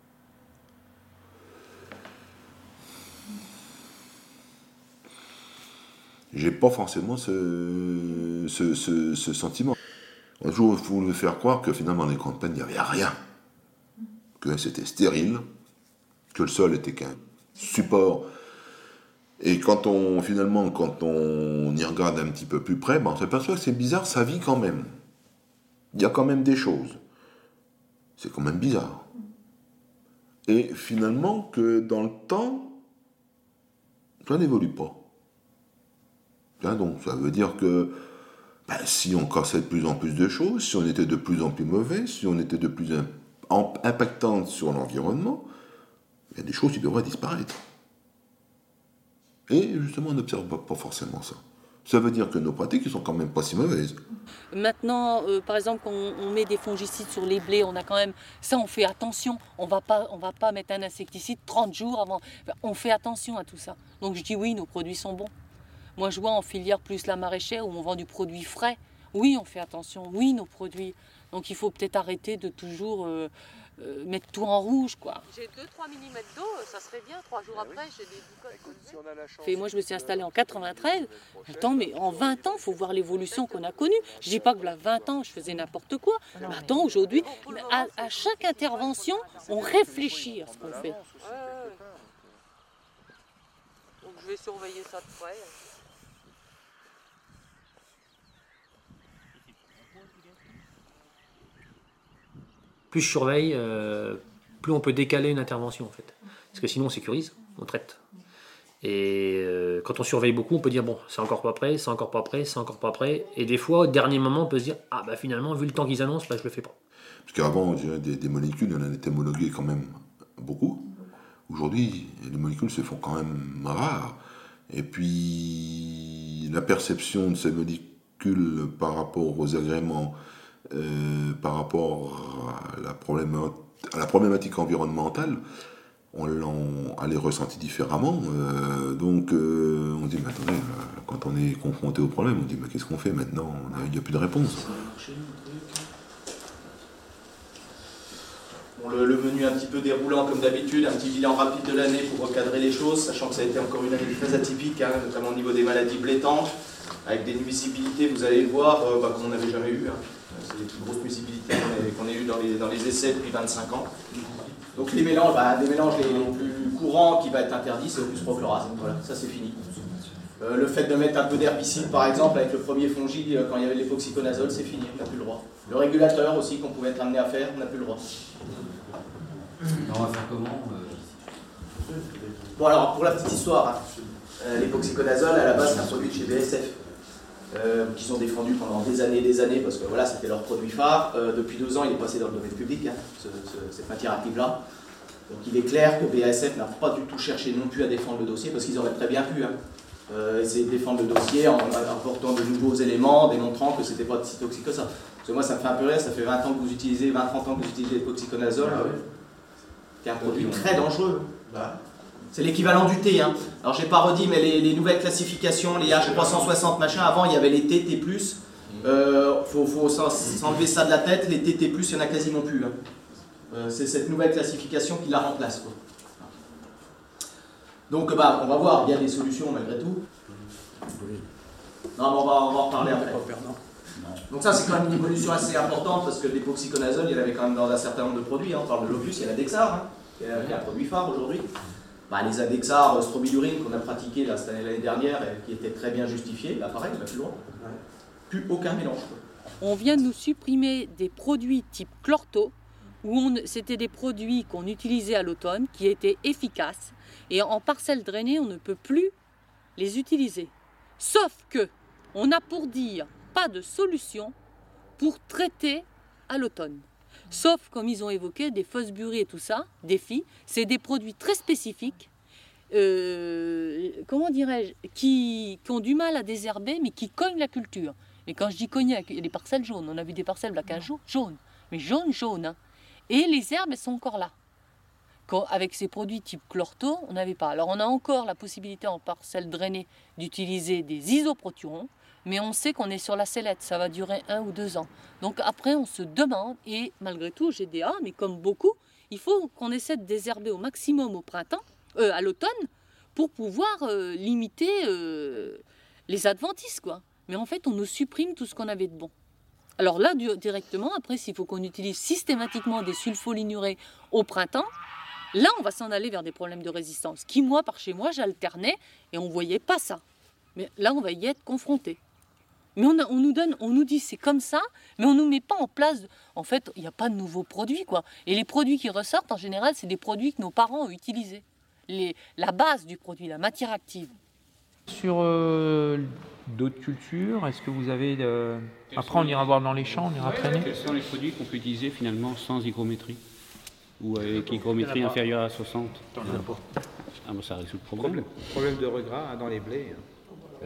J'ai pas forcément ce, ce, ce, ce sentiment. Un jour, il faut nous faire croire que finalement, dans les grandes plaines, il n'y avait rien. Que c'était stérile, que le sol était qu'un support. Et quand on, finalement, quand on y regarde un petit peu plus près, ben on s'aperçoit que c'est bizarre, ça vit quand même. Il y a quand même des choses. C'est quand même bizarre. Et finalement, que dans le temps, ça n'évolue pas. Donc ça veut dire que ben, si on cassait de plus en plus de choses, si on était de plus en plus mauvais, si on était de plus impactant sur l'environnement, il y a des choses qui devraient disparaître. Et justement, on n'observe pas, pas forcément ça. Ça veut dire que nos pratiques ne sont quand même pas si mauvaises. Maintenant, euh, par exemple, quand on met des fongicides sur les blés, on a quand même... Ça, on fait attention. On va pas, on va pas mettre un insecticide trente jours avant... On fait attention à tout ça. Donc je dis oui, nos produits sont bons. Moi, je vois en filière plus la maraîchère où on vend du produit frais. Oui, on fait attention. Oui, nos produits. Donc, il faut peut-être arrêter de toujours euh, euh, mettre tout en rouge, quoi. J'ai deux à trois millimètres d'eau, ça serait bien. Trois jours après, j'ai des boucottes. Si moi, je me suis installée en quatre-vingt-treize. Attends, mais en vingt ans, il faut voir l'évolution qu'on a connue. Je ne dis pas que là, vingt ans, je faisais n'importe quoi. Mais attends, aujourd'hui, à, à chaque intervention, on réfléchit à ce qu'on fait. Donc, je vais surveiller ça de près. Plus je surveille, euh, plus on peut décaler une intervention en fait. Parce que sinon on sécurise, on traite. Et euh, quand on surveille beaucoup, on peut dire bon, c'est encore pas prêt, c'est encore pas prêt, c'est encore pas prêt. Et des fois, au dernier moment, on peut se dire ah bah finalement, vu le temps qu'ils annoncent, bah, je le fais pas. Parce qu'avant, on dirait des, des molécules, on en était homologué quand même beaucoup. Aujourd'hui, les molécules se font quand même rares. Et puis, la perception de ces molécules par rapport aux agréments, euh, par rapport à la, à la problématique environnementale, on, on, elle est ressentie différemment. Euh, donc, euh, on dit, mais attendez, quand on est confronté au problème, on dit, mais qu'est-ce qu'on fait maintenant? Il n'y a plus de réponse. Bon, le, le menu un petit peu déroulant comme d'habitude, un petit bilan rapide de l'année pour recadrer les choses, sachant que ça a été encore une année très atypique, hein, notamment au niveau des maladies blétantes, avec des nuisibilités, vous allez le voir, euh, bah, qu'on n'avait jamais eu. Hein. C'est les plus grosses nuisibilités qu'on ait eues dans les, dans les essais depuis vingt-cinq ans. Donc les mélanges, bah, des mélanges les, les plus courants qui va être interdit, c'est le plus-prochlorase. Voilà, ça c'est fini. Euh, le fait de mettre un peu d'herbicide, par exemple, avec le premier fongide, quand il y avait l'époxiconazole, c'est fini, on n'a plus le droit. Le régulateur aussi, qu'on pouvait être amené à faire, on n'a plus le droit. Alors on va faire comment euh... Bon alors, pour la petite histoire, hein, euh, l'époxiconazole, à la base, c'est un produit de chez B S F, euh, qu'ils ont défendu pendant des années et des années, parce que voilà, c'était leur produit phare. Euh, depuis deux ans, il est passé dans le domaine public, hein, ce, ce, cette matière active-là. Donc il est clair que B A S F n'a pas du tout cherché non plus à défendre le dossier, parce qu'ils auraient très bien pu. Hein. Euh, essayer de défendre le dossier en apportant de nouveaux éléments, démontrant que c'était pas si toxique que ça. Parce que moi, ça me fait un peu rire, ça fait vingt ans que vous utilisez, vingt trente ans que vous utilisez l'époxiconazole, ah ouais. qui est un produit très dangereux. Bah. C'est l'équivalent du thé. Hein. Alors, j'ai pas redit, mais les, les nouvelles classifications, les H trois cent soixante machin, avant, il y avait les T, T plus. Il euh, faut, faut s'enlever ça de la tête, les T, T plus, il n'y en a quasiment plus. Hein. Euh, c'est cette nouvelle classification qui la remplace. Quoi. Donc, bah, on va voir, il y a des solutions malgré tout. Non, mais on va, on va en reparler après. Donc ça, c'est quand même une évolution assez importante, parce que l'époxiconazole, il y en avait quand même dans un certain nombre de produits. Hein. On parle de l'Opus, il y a l'Adexar, hein, qui, est, qui est un produit phare aujourd'hui. Bah, les Adexar, strobilurine qu'on a pratiqué là, cette année, l'année dernière, et qui était très bien justifié, là pareil, on n'a plus le droit. Plus aucun mélange. Quoi. On vient de nous supprimer des produits type Chlorto, où c'était des produits qu'on utilisait à l'automne, qui étaient efficaces, et en parcelles drainées, on ne peut plus les utiliser. Sauf que on a pour dire pas de solution pour traiter à l'automne. Sauf, comme ils ont évoqué, des fosburies et tout ça, des filles, c'est des produits très spécifiques, euh, comment dirais-je, qui, qui ont du mal à désherber, mais qui cognent la culture. Et quand je dis cogner, il y a des parcelles jaunes, on a vu des parcelles là, quinze jours, jaunes, mais jaunes, jaunes. Hein. Et les herbes, elles sont encore là. Quand, avec ces produits type Chlorto, on n'avait pas. Alors on a encore la possibilité en parcelles drainées d'utiliser des isoproturons, mais on sait qu'on est sur la sellette, ça va durer un ou deux ans. Donc après, on se demande, et malgré tout, j'ai dit, ah, mais comme beaucoup, il faut qu'on essaie de désherber au maximum au printemps, euh, à l'automne, pour pouvoir euh, limiter euh, les adventices, quoi. Mais en fait, on nous supprime tout ce qu'on avait de bon. Alors là, du, directement, après, s'il faut qu'on utilise systématiquement des sulfolinurés au printemps, là, on va s'en aller vers des problèmes de résistance, qui, moi, par chez moi, j'alternais, et on ne voyait pas ça. Mais là, on va y être confronté. Mais on, a, on nous donne, on nous dit c'est comme ça, mais on ne nous met pas en place. En fait, il n'y a pas de nouveaux produits, quoi. Et les produits qui ressortent, en général, c'est des produits que nos parents ont utilisés. Les, la base du produit, la matière active. Sur euh, d'autres cultures, est-ce que vous avez... De... Après, on ira voir dans les champs, on ira traîner. Quels sont les produits qu'on peut utiliser finalement sans hygrométrie? Ou avec hygrométrie inférieure à soixante? T'en as pas. Ah, bah, ça résout le problème. Problème de regras dans les blés. Ouais.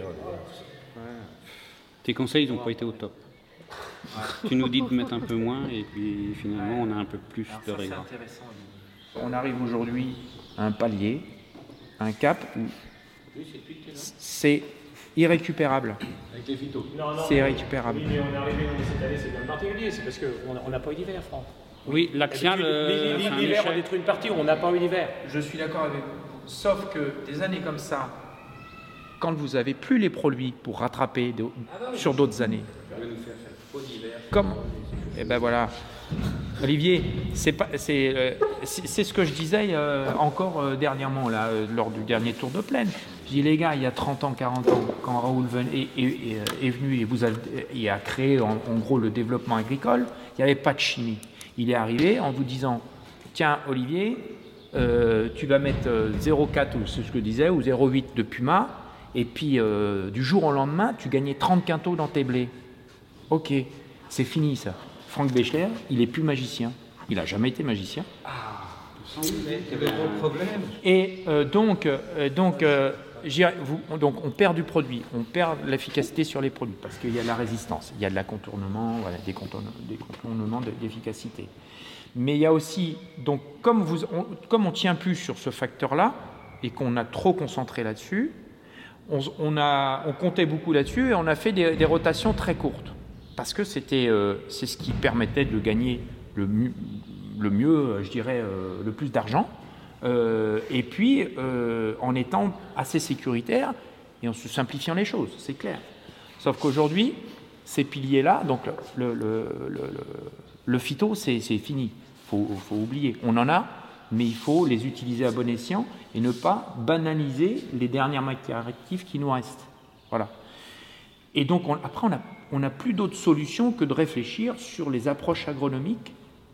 Tes conseils, ils n'ont pas été au top. Tu nous dis de mettre un peu moins et puis finalement on a un peu plus de règles. On arrive aujourd'hui à un palier, un cap où c'est irrécupérable. Avec les phytos. C'est irrécupérable. Oui, mais on est arrivé cette année, c'est bien particulier, c'est parce qu'on n'a pas eu d'hiver, Franck. Oui, l'axial. Euh, L'hiver, on détruit une partie où on n'a pas eu d'hiver. Je suis d'accord avec vous. Sauf que des années comme ça, quand vous n'avez plus les produits pour rattraper de, sur d'autres années. Comme, eh ben voilà, Olivier, c'est pas, c'est, euh, c'est, c'est ce que je disais euh, encore euh, dernièrement là, euh, lors du dernier tour de plaine. Je dis les gars, il y a trente ans, quarante ans, quand Raoul est, est, est, est venu et vous a, et a créé en, en gros le développement agricole, il n'y avait pas de chimie. Il est arrivé en vous disant, tiens Olivier, euh, tu vas mettre euh, zéro virgule quatre, c'est ce que je disais, ou zéro virgule huit de Puma, et puis euh, du jour au lendemain, tu gagnais trente quintaux dans tes blés. Ok, c'est fini ça. Franck Béchler, il n'est plus magicien. Il n'a jamais été magicien. Ah, mais il y avait un problème. Et euh, donc, euh, donc, euh, vous, donc, on perd du produit, on perd l'efficacité sur les produits, parce qu'il y a de la résistance, il y a de la contournement, voilà, des, contournements, des contournements d'efficacité. Mais il y a aussi, donc, comme, vous, on, comme on ne tient plus sur ce facteur-là, et qu'on a trop concentré là-dessus, on, on, a, on comptait beaucoup là-dessus, et on a fait des, des rotations très courtes. Parce que c'était, euh, c'est ce qui permettait de gagner le, mu le mieux, je dirais, euh, le plus d'argent, euh, et puis euh, en étant assez sécuritaire et en se simplifiant les choses, c'est clair. Sauf qu'aujourd'hui, ces piliers-là, donc le, le, le, le, le phyto, c'est fini, il faut, faut oublier. On en a, mais il faut les utiliser à bon escient et ne pas banaliser les dernières matières actives qui nous restent. Voilà. Et donc, on, après, on a on n'a plus d'autre solution que de réfléchir sur les approches agronomiques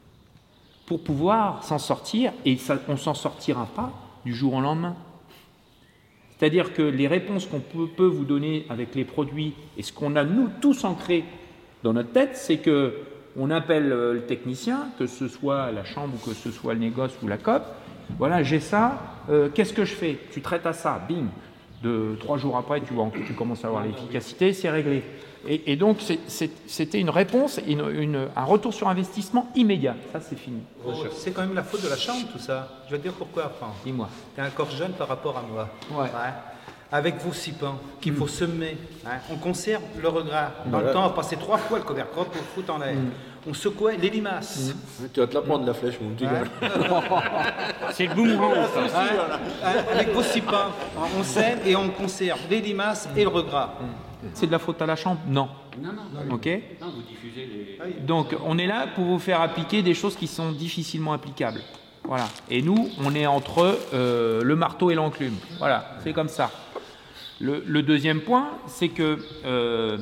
pour pouvoir s'en sortir, et ça, on ne s'en sortira pas du jour au lendemain. C'est-à-dire que les réponses qu'on peut, peut vous donner avec les produits, et ce qu'on a nous tous ancré dans notre tête, c'est qu'on appelle le technicien, que ce soit la chambre ou que ce soit le négoce ou la coop, voilà, j'ai ça, euh, qu'est-ce que je fais? Tu traites à ça, bim, de trois jours après, tu, vois, tu commences à avoir l'efficacité, c'est réglé. Et, et donc, c'était une réponse, une, une, un retour sur investissement immédiat. Ça, c'est fini. Oh, c'est quand même la faute de la chambre, tout ça. Je vais te dire pourquoi, Franck. Dis-moi. Tu es encore jeune par rapport à moi. Ouais. ouais. Avec vos six pans qu'il faut mmh. semer, ouais. On conserve le regras. Dans voilà. le temps, on passait trois fois le couvercle pour foutre en l'air. Mmh. On secouait les limaces. Mmh. Tu vas te la prendre, mmh. la flèche, mon petit ouais. C'est le boomerang. Ouais. Avec vos six pans, on sème et on conserve les limaces mmh. et le regras. Mmh. C'est de la faute à la chambre? Non. Non, non, non. Ok. Non, vous diffusez les... Donc, on est là pour vous faire appliquer des choses qui sont difficilement applicables. Voilà. Et nous, on est entre euh, le marteau et l'enclume. Voilà, c'est comme ça. Le, le deuxième point, c'est que... Euh,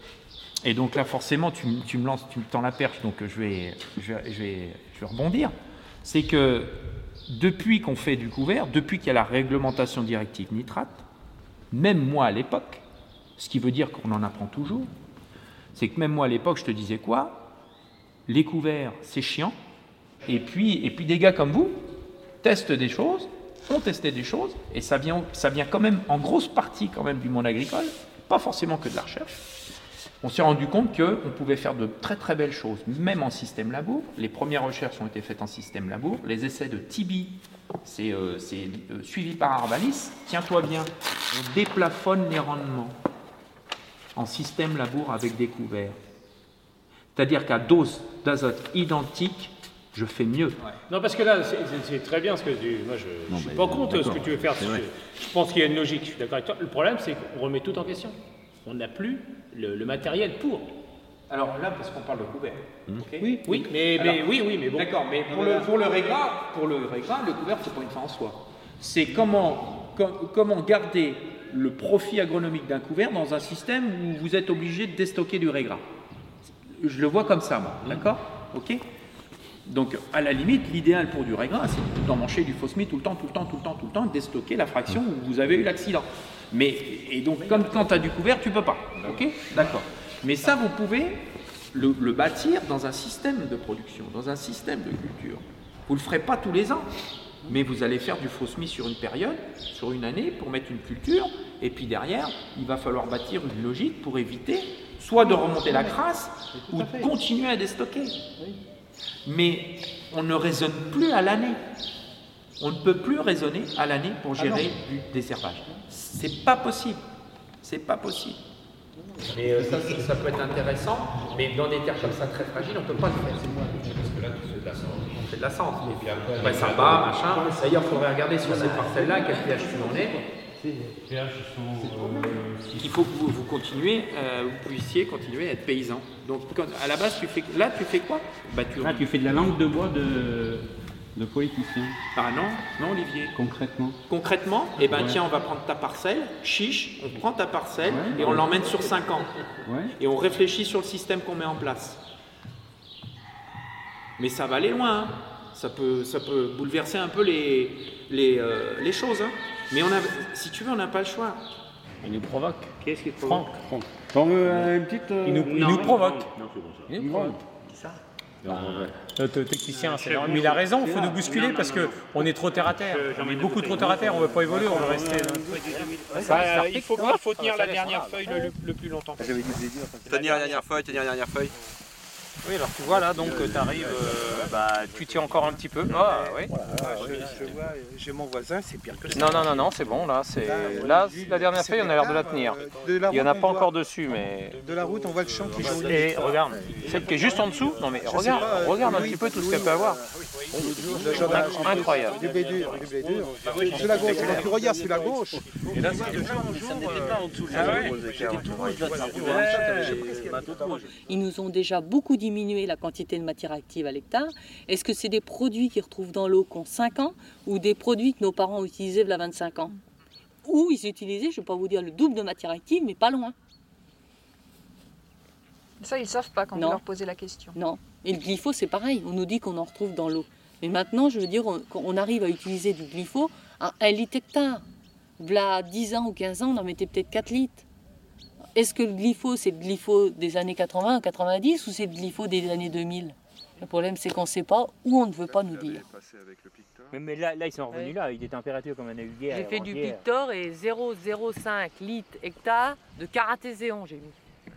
et donc là, forcément, tu, tu me lances, tu me tends la perche, donc je vais, je vais, je vais, je vais rebondir. C'est que depuis qu'on fait du couvert, depuis qu'il y a la réglementation directive nitrate, même moi à l'époque, ce qui veut dire qu'on en apprend toujours, c'est que même moi à l'époque, je te disais quoi? Les couverts, c'est chiant. Et puis, et puis des gars comme vous testent des choses, ont testé des choses, et ça vient, ça vient quand même en grosse partie quand même du monde agricole, pas forcément que de la recherche. On s'est rendu compte qu'on pouvait faire de très très belles choses, même en système labour. Les premières recherches ont été faites en système labour. Les essais de Tibi, c'est euh, euh, suivi par Arvalis. Tiens-toi bien, on déplafonne les rendements en système labour avec des couverts. C'est-à-dire qu'à dose d'azote identique, je fais mieux. Ouais. Non, parce que là, c'est très bien ce que tu... Moi, je ne suis pas contre ce que tu veux faire. Que je pense qu'il y a une logique, je suis d'accord avec toi. Le problème, c'est qu'on remet tout en question. On n'a plus le, le matériel pour. Alors là, parce qu'on parle de couvert. Mmh. Okay. Oui, oui, mais, Alors, mais, oui, oui, mais bon. D'accord, mais pour le, pour le régrat, pour le régrat, le couvert, c'est pas une fin en soi. C'est comment, com, comment garder le profit agronomique d'un couvert dans un système où vous êtes obligé de déstocker du régrat. Je le vois comme ça, moi. Mmh. D'accord? Ok. Donc, à la limite, l'idéal pour du régrat, c'est d'emmancher du phosmide tout le temps, tout le temps, tout le temps, tout le temps, déstocker la fraction où vous avez eu l'accident. Mais, et donc, comme quand tu as du couvert, tu ne peux pas. Ok? D'accord. Mais ça, vous pouvez le, le bâtir dans un système de production, dans un système de culture. Vous ne le ferez pas tous les ans, mais vous allez faire du phosmide sur une période, sur une année, pour mettre une culture, et puis derrière, il va falloir bâtir une logique pour éviter soit de remonter la crasse, ou de continuer à déstocker. Mais on ne raisonne plus à l'année. On ne peut plus raisonner à l'année pour gérer ah du désherbage. C'est pas possible. C'est pas possible. Mais euh, ça, ça peut être intéressant, mais dans des terres comme ça très fragiles, on ne peut pas le faire. Parce que là, tu fais de la cendre. On fait de la cendre. Et puis après, après ça bat, machin. D'ailleurs, il faudrait regarder sur ces parcelles-là quel pH tu en es. pH sont. Euh, Il faut que vous, vous continuez, euh, vous puissiez continuer à être paysan. Donc, quand, à la base, tu fais, là, tu fais quoi? Bah, tu... Là, tu fais de la langue de bois de. De politicien. Ah non, non Olivier. Concrètement. Concrètement, eh ben ouais. Tiens, on va prendre ta parcelle, chiche, on prend ta parcelle ouais, et on ouais. l'emmène sur cinq ans. Ouais. Et on réfléchit sur le système qu'on met en place. Mais ça va aller loin. Hein. Ça peut, ça peut bouleverser un peu les, les, euh, les choses. Hein. Mais on a, si tu veux, on n'a pas le choix. Il nous provoque. Qu'est-ce qu'il provoque Franck. T'en veux euh, une petite euh... Il nous, il non, nous non, provoque. non, non, c'est bon, ça. Il nous provoque. Qui ça Notre technicien, c'est mais il a raison, il faut nous bousculer parce qu'on est trop terre à terre. On est beaucoup trop terre à terre, on ne va pas évoluer, on va rester. Bah, il, faut, il faut tenir la dernière feuille le, le plus longtemps. Tenir la dernière feuille, tenir la dernière feuille. Oui, alors tu vois là, donc tu arrives, euh, bah, tu tiens encore un petit peu. Ah, oui. Ah, je, je vois, j'ai mon voisin, c'est pire que ça. Non, non, non, non, c'est bon, là, c'est là, la dernière feuille, on a l'air de la tenir. Il n'y en a pas encore dessus, mais... De la route, on voit le champ qui jaunit. Et regarde, celle qui est juste en dessous, non mais regarde, regarde un petit peu tout ce qu'elle peut avoir. Incroyable. Du blé dur, du blé dur. C'est la gauche, tu regardes, c'est la gauche. Et là, c'est de jour en jour, en dessous. Ils nous ont déjà beaucoup diminué la quantité de matière active à l'hectare. Est-ce que c'est des produits qu'ils retrouvent dans l'eau qui ont cinq ans ou des produits que nos parents ont utilisés il y a vingt-cinq ans? Ou ils utilisaient, je ne vais pas vous dire le double de matière active, mais pas loin. Ça, ils ne savent pas quand Non. vous leur posez la question. Non. Et le glyphosate, c'est pareil. On nous dit qu'on en retrouve dans l'eau. Mais maintenant, je veux dire, on, on arrive à utiliser du glyphosate à un litre hectare. Là, dix ans ou quinze ans, on en mettait peut-être quatre litres. Est-ce que le glyphosate, c'est le glyphosate des années quatre-vingts, quatre-vingt-dix ou c'est le glyphosate des années deux mille? Le problème, c'est qu'on ne sait pas ou on ne veut pas nous dire. Mais, mais là, là, ils sont revenus là, avec des températures comme on a eu hier. J'ai fait du avant-hier. Pictor et zéro virgule zéro cinq litres hectare de caratéséon, j'ai mis.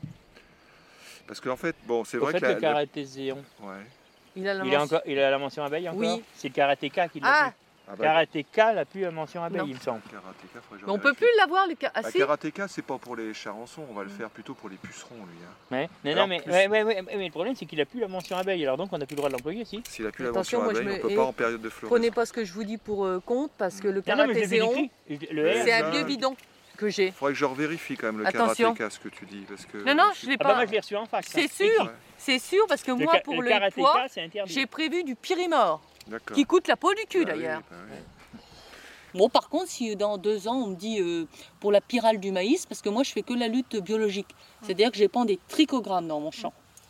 Parce qu'en fait, bon, c'est Au vrai fait, que la, le karatéséon, Ouais. Il a la il, a mention- encore, il a la mention abeille encore. Oui. C'est le karatéka qui l'a Ah. plus. Ah bah, Karatéka n'a plus la mention abeille, Non. il me semble. Karatéka, faudrait que je Mais on peut vérifie. plus l'avoir, le ca- ah, Bah, si. karatéka, c'est pas pour les charançons, on va le faire plutôt pour les pucerons, lui. Hein. Ouais. Non, Alors, non, mais, plus- ouais, ouais, ouais, mais le problème, c'est qu'il n'a plus la mention abeille, alors donc on n'a plus le droit de l'employer, si. S'il a plus la Attention, mention moi, je abeille, me- on peut et- pas en période de floraison. Prenez pas ce que je vous dis pour euh, compte, parce que le Non, non, mais je l'ai vu caratéséon, écrit. Le R, c'est un ça- vieux bidon que j'ai. Faudrait que je revérifie quand même le Attention. karatéka, ce que tu dis. Parce que Non, non, je l'ai Ah pas. bah moi je l'ai reçu en fax. C'est hein. sûr, Ouais. c'est sûr, parce que Le moi, ca- pour le le karatéka, poids, c'est interdit. j'ai prévu du pyrimor, D'accord. qui coûte la peau du cul Bah oui, d'ailleurs. bah oui. Bon, par contre, si dans deux ans, on me dit euh, pour la pyrale du maïs, parce que moi, je fais que la lutte biologique, c'est-à-dire que j'épand des trichogrammes dans mon champ.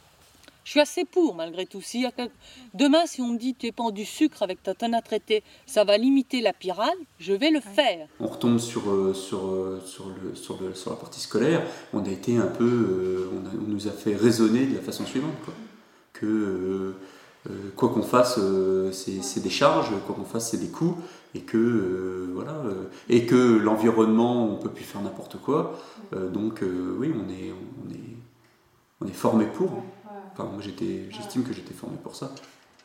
Je suis assez pour, malgré tout. Si quel... Demain, si on me dit tu épands du sucre avec ta tonne à traiter, ça va limiter la pyrale, je vais le faire. On retombe sur, euh, sur, euh, sur, le, sur, le, sur la partie scolaire. On a été un peu. Euh, on, a- on nous a fait raisonner de la façon suivante. Quoi. Que euh, euh, quoi qu'on fasse, euh, c'est c'est des charges, quoi qu'on fasse, c'est des coûts. Et que, euh, voilà, euh, et que l'environnement, on peut plus faire n'importe quoi. Euh, donc, euh, oui, on est, on, est, on est formé pour. Enfin, moi, j'étais- j'estime que j'étais formé pour ça.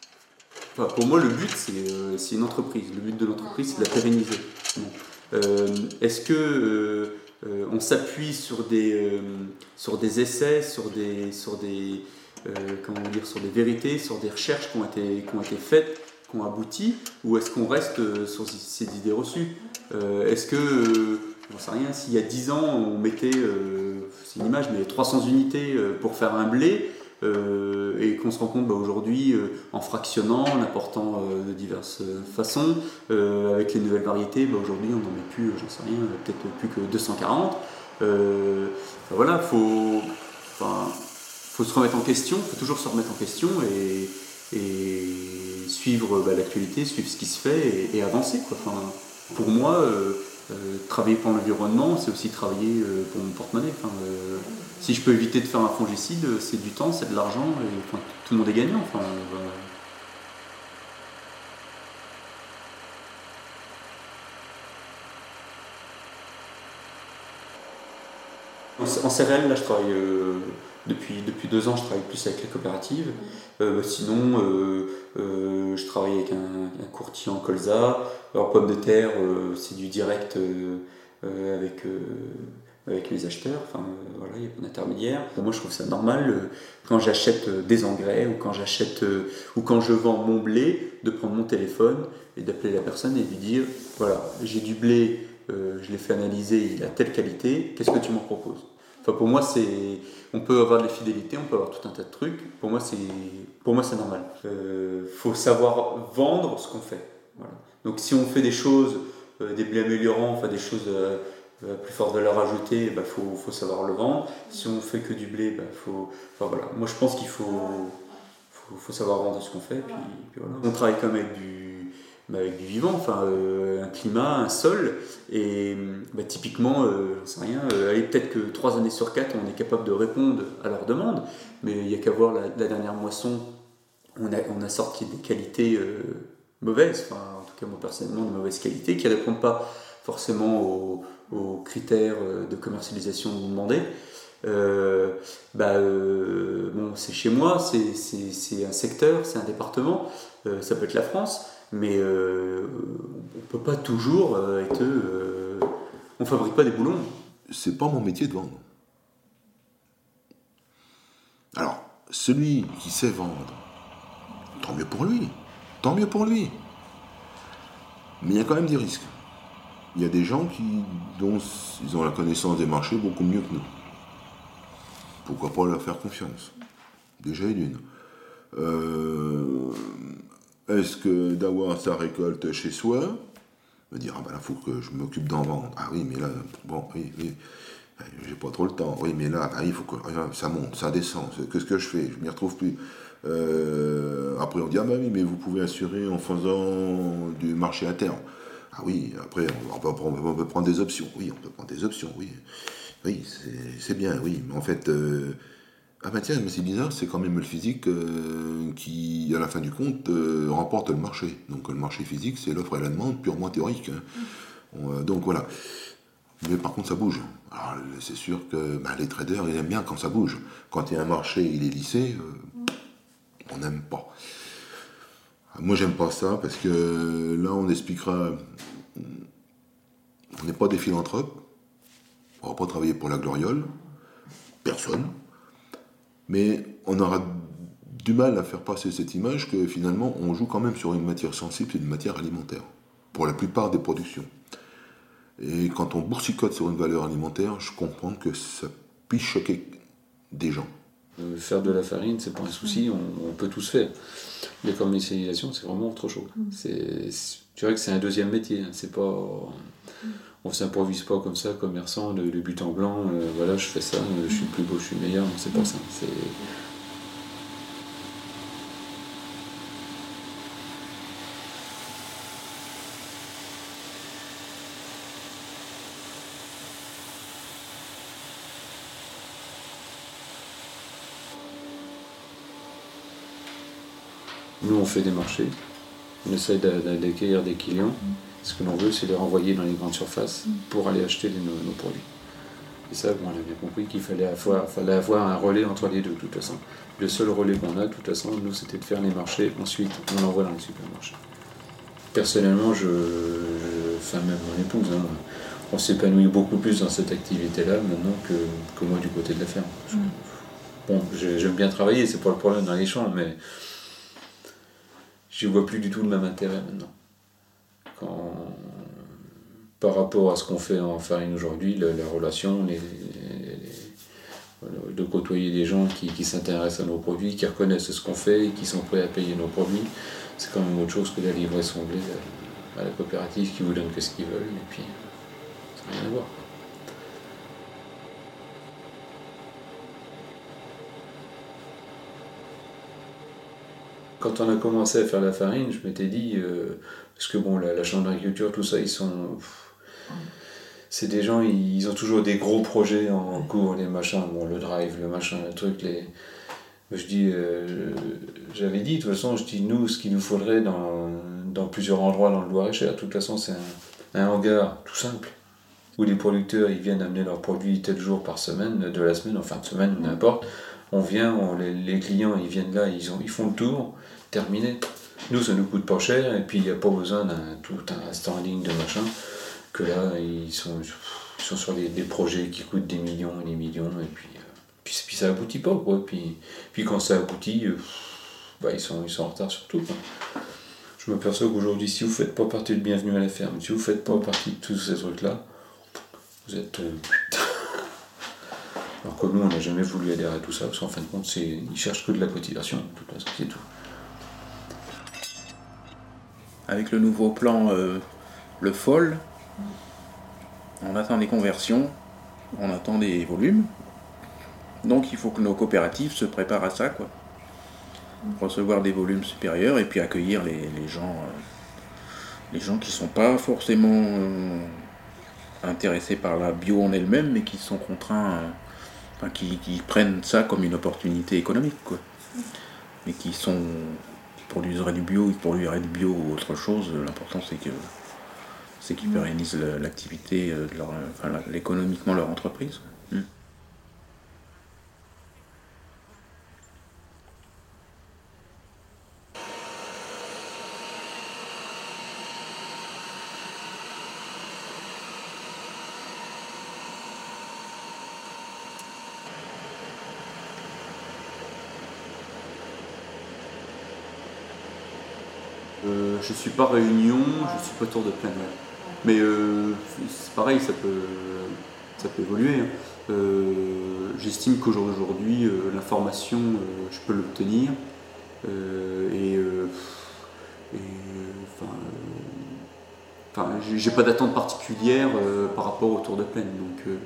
Enfin, pour moi, le but, c'est euh, c'est une entreprise. Le but de l'entreprise, c'est de la pérenniser. Bon. Euh, Est-ce que euh, euh, on s'appuie sur des euh, sur des essais, sur des sur des euh, comment dire, sur des vérités, sur des recherches qui ont été qui ont été faites, qui ont abouti, ou est-ce qu'on reste euh, sur ces idées reçues? Euh, Est-ce que euh, j'en sais rien, s'il y a dix ans, on mettait, euh, c'est une image, mais trois cents unités euh, pour faire un blé, euh, et qu'on se rend compte bah, aujourd'hui, euh, en fractionnant, en apportant euh, de diverses euh, façons, euh, avec les nouvelles variétés, bah, aujourd'hui on n'en met plus, euh, j'en sais rien, euh, peut-être plus que deux cent quarante. Euh, enfin, voilà, faut, enfin, faut se remettre en question, faut toujours se remettre en question et, et suivre bah, l'actualité, suivre ce qui se fait et, et avancer, quoi. Enfin, pour moi, euh, euh, travailler pour l'environnement, c'est aussi travailler euh, pour mon porte-monnaie. Enfin, euh, si je peux éviter de faire un fongicide, c'est du temps, c'est de l'argent, et enfin, tout le monde est gagnant. Enfin, euh, En, en céréales, là, je travaille euh, depuis, depuis deux ans, je travaille plus avec les coopératives. Euh, sinon, euh, euh, je travaille avec un, un courtier en colza. Alors, pommes de terre, euh, c'est du direct euh, euh, avec, euh, avec les acheteurs. Enfin, euh, voilà, il n'y a pas d'intermédiaire. Moi, je trouve ça normal euh, quand j'achète euh, des engrais ou quand j'achète euh, ou quand je vends mon blé, de prendre mon téléphone et d'appeler la personne et de lui dire voilà, j'ai du blé. Euh, je l'ai fait analyser, il a telle qualité, qu'est-ce que tu m'en proposes? Enfin, pour moi, c'est, on peut avoir de la fidélité, on peut avoir tout un tas de trucs. Pour moi, c'est, pour moi, c'est normal. Il euh, faut savoir vendre ce qu'on fait. Voilà. Donc, si on fait des choses, euh, des blés améliorants, enfin des choses euh, euh, plus forte valeur ajoutée, il bah, faut, faut savoir le vendre. Si on fait que du blé, bah, faut, enfin, voilà. Moi, je pense qu'il faut, faut faut, faut savoir vendre ce qu'on fait. Puis, puis voilà. On travaille quand même avec du, bah, avec du vivant, enfin, euh, un climat, un sol. Et bah, typiquement, euh, j'en sais rien, euh, allez, peut-être que trois années sur quatre, on est capable de répondre à leurs demandes. Mais il n'y a qu'à voir la, la dernière moisson, on a, on a sorti des qualités euh, mauvaises, enfin, en tout cas moi personnellement de mauvaise qualité, qui ne répondent pas forcément aux, aux critères de commercialisation demandés. Euh, bah, euh, bon, c'est chez moi, c'est, c'est, c'est un secteur, c'est un département, euh, ça peut être la France, mais euh, on ne peut pas toujours euh, être... Euh, on ne fabrique pas des boulons. C'est pas mon métier de vendre. Alors, celui qui sait vendre, tant mieux pour lui, tant mieux pour lui. Mais il y a quand même des risques. Il y a des gens qui dont ils ont la connaissance des marchés beaucoup mieux que nous. Pourquoi pas leur faire confiance? Déjà une. Euh, est-ce que d'avoir sa récolte chez soi, me dire, ah ben là, il faut que je m'occupe d'en vendre. Ah oui, mais là, bon, oui, oui, j'ai pas trop le temps. Oui, mais là, ah, il faut que ça monte, ça descend. Qu'est-ce que je fais? Je m'y retrouve plus. Euh, après, on dit, ah ben oui, mais vous pouvez assurer en faisant du marché interne. Ah oui, après, on peut, on peut prendre des options. Oui, on peut prendre des options, oui. Oui, c'est, c'est bien, oui. Mais en fait, euh, ah ben tiens, mais c'est bizarre, c'est quand même le physique euh, qui, à la fin du compte, euh, remporte le marché. Donc le marché physique, c'est l'offre et la demande purement théorique. Hein. On, euh, donc voilà. Mais par contre, ça bouge. Alors, c'est sûr que ben, les traders, ils aiment bien quand ça bouge. Quand il y a un marché, il est lissé, euh, on n'aime pas. Moi, j'aime pas ça, parce que là, on expliquera... On n'est pas des philanthropes. On ne va pas travailler pour la gloriole. Personne. Mais on aura du mal à faire passer cette image que finalement, on joue quand même sur une matière sensible, c'est une matière alimentaire. Pour la plupart des productions. Et quand on boursicote sur une valeur alimentaire, je comprends que ça puisse choquer des gens. Euh, faire de la farine, c'est pas un souci, on, on peut tous faire. La commercialisation, c'est vraiment trop chaud. C'est, c'est, je dirais que c'est un deuxième métier. Hein. C'est pas, on s'improvise pas comme ça, commerçant, de, de but en blanc. Euh, voilà, je fais ça, euh, je suis le plus beau, je suis le meilleur. Non, c'est pas ça. C'est... Nous, on fait des marchés, on essaie d'acquérir des clients. Ce que l'on veut, c'est les renvoyer dans les grandes surfaces pour aller acheter nos, nos produits. Et ça, bon, on a bien compris qu'il fallait avoir, fallait avoir un relais entre les deux, de toute façon. Le seul relais qu'on a, de toute façon, nous, c'était de faire les marchés, ensuite, on l'envoie dans les supermarchés. Personnellement, je, je enfin même mon épouse, hein, on s'épanouit beaucoup plus dans cette activité-là maintenant que, que moi du côté de la ferme. Je, bon, j'aime bien travailler, c'est pas le problème dans les champs, mais je vois plus du tout le même intérêt maintenant. Quand, par rapport à ce qu'on fait en farine aujourd'hui, la, la relation, les, les, les, de côtoyer des gens qui, qui s'intéressent à nos produits, qui reconnaissent ce qu'on fait et qui sont prêts à payer nos produits, c'est quand même autre chose que la livraison blé à, à la coopérative qui vous donne que ce qu'ils veulent, et puis ça n'a rien à voir. Quand on a commencé à faire la farine, je m'étais dit, euh, parce que bon, la, la chambre d'agriculture, tout ça, ils sont... Pff, c'est des gens, ils, ils ont toujours des gros projets en cours, les machins, bon, le drive, le machin, le truc, les... Je dis, euh, j'avais dit, de toute façon, je dis, nous, ce qu'il nous faudrait dans, dans plusieurs endroits dans le Loir-et-Cher, de toute façon, c'est un, un hangar tout simple, où les producteurs, ils viennent amener leurs produits tel jour par semaine, de la semaine, en fin de semaine, n'importe. On vient, on, les, les clients, ils viennent là, ils, ont, ils font le tour, terminé. Nous, ça nous coûte pas cher, et puis il n'y a pas besoin d'un tout un standing de machin, que là, ils sont, ils sont sur des, des projets qui coûtent des millions et des millions, et puis, euh, puis, puis ça aboutit pas, quoi. Puis, puis quand ça aboutit, euh, bah, ils, sont, ils sont en retard sur tout, quoi. Je m'aperçois qu'aujourd'hui, si vous ne faites pas partie de Bienvenue à la ferme, si vous ne faites pas partie de tous ces trucs-là, vous êtes... Euh, alors que nous, on n'a jamais voulu adhérer à tout ça, parce qu'en fin de compte, c'est, ils cherchent que de la cotisation, de toute façon, c'est tout. Avec le nouveau plan, euh, le F O L, on attend des conversions, on attend des volumes, donc il faut que nos coopératives se préparent à ça, quoi. recevoir des volumes supérieurs et puis accueillir les, les gens, euh, les gens qui ne sont pas forcément euh, intéressés par la bio en elle-même, mais qui sont contraints, euh, enfin, qui, qui prennent ça comme une opportunité économique, quoi. Mais qui sont qui produiseraient du bio, qui produiraient du bio ou autre chose. L'important c'est que c'est qu'ils pérennisent l'activité, de leur, enfin, l'économiquement leur entreprise. Mm. Euh, je suis pas Réunion, je suis pas Tour de Plaine. Ouais. Mais euh, c'est pareil, ça peut, ça peut évoluer. Hein. Euh, J'estime qu'aujourd'hui, euh, l'information, euh, je peux l'obtenir. Euh, et euh, et enfin, euh, j'ai pas d'attente particulière euh, par rapport au Tour de Plaine. Donc, euh,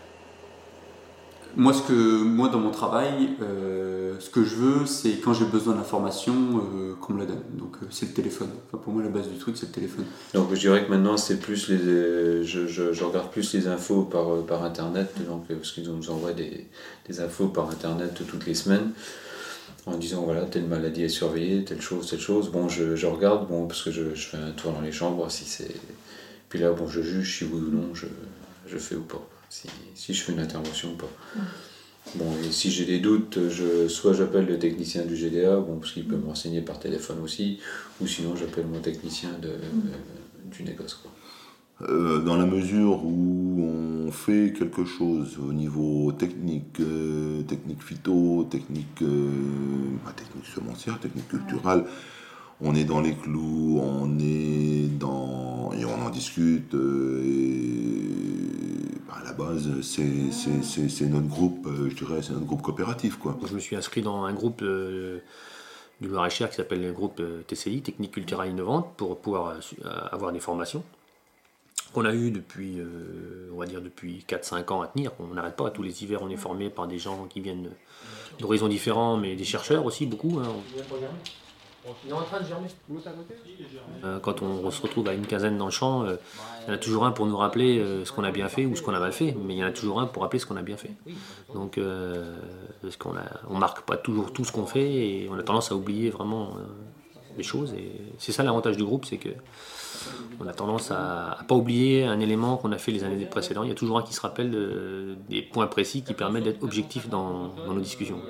Moi, ce que, moi, dans mon travail, euh, ce que je veux, c'est quand j'ai besoin d'informations, euh, qu'on me la donne. Donc, euh, c'est le téléphone. Enfin, pour moi, la base du truc, c'est le téléphone. Donc, je dirais que maintenant, c'est plus les, je, je, je regarde plus les infos par, par Internet, donc, parce qu'ils nous envoient des, des infos par Internet toutes les semaines, en disant, voilà, telle maladie est surveillée, telle chose, telle chose. Bon, je, je regarde, bon, parce que je, je fais un tour dans les chambres, si c'est... Puis là, bon, je juge si oui ou non, je, je fais ou pas. Si, si je fais une intervention ou pas. Bon, et si j'ai des doutes, je, soit j'appelle le technicien du G D A, bon, parce qu'il peut me renseigner par téléphone aussi, ou sinon j'appelle mon technicien de, euh, du négoce, quoi. Euh, dans la mesure où on fait quelque chose au niveau technique, euh, technique phyto, technique, euh, bah, technique semencière, technique culturelle, on est dans les clous, on est dans... et on en discute, euh, et bah, à la base, c'est, c'est, c'est, c'est notre groupe, euh, je dirais, c'est notre groupe coopératif, quoi. Je me suis inscrit dans un groupe euh, du Loir-et-Cher qui s'appelle le groupe euh, T C I, Technique Culturelle Innovante, pour pouvoir euh, avoir des formations qu'on a eues depuis, euh, on va dire, depuis quatre cinq ans à tenir. On n'arrête pas, tous les hivers on est formé par des gens qui viennent d'horizons différents, mais des chercheurs aussi, beaucoup. Hein. Il est en train de germer. Euh, quand on se retrouve à une quinzaine dans le champ, euh, il y en a toujours un pour nous rappeler euh, ce qu'on a bien fait ou ce qu'on a mal fait, mais il y en a toujours un pour rappeler ce qu'on a bien fait. Donc, euh, parce qu'on a, on marque pas toujours tout ce qu'on fait et on a tendance à oublier vraiment euh, les choses. Et c'est ça l'avantage du groupe, c'est que on a tendance à ne pas oublier un élément qu'on a fait les années précédentes. Il y a toujours un qui se rappelle de, des points précis qui permettent d'être objectif dans, dans nos discussions.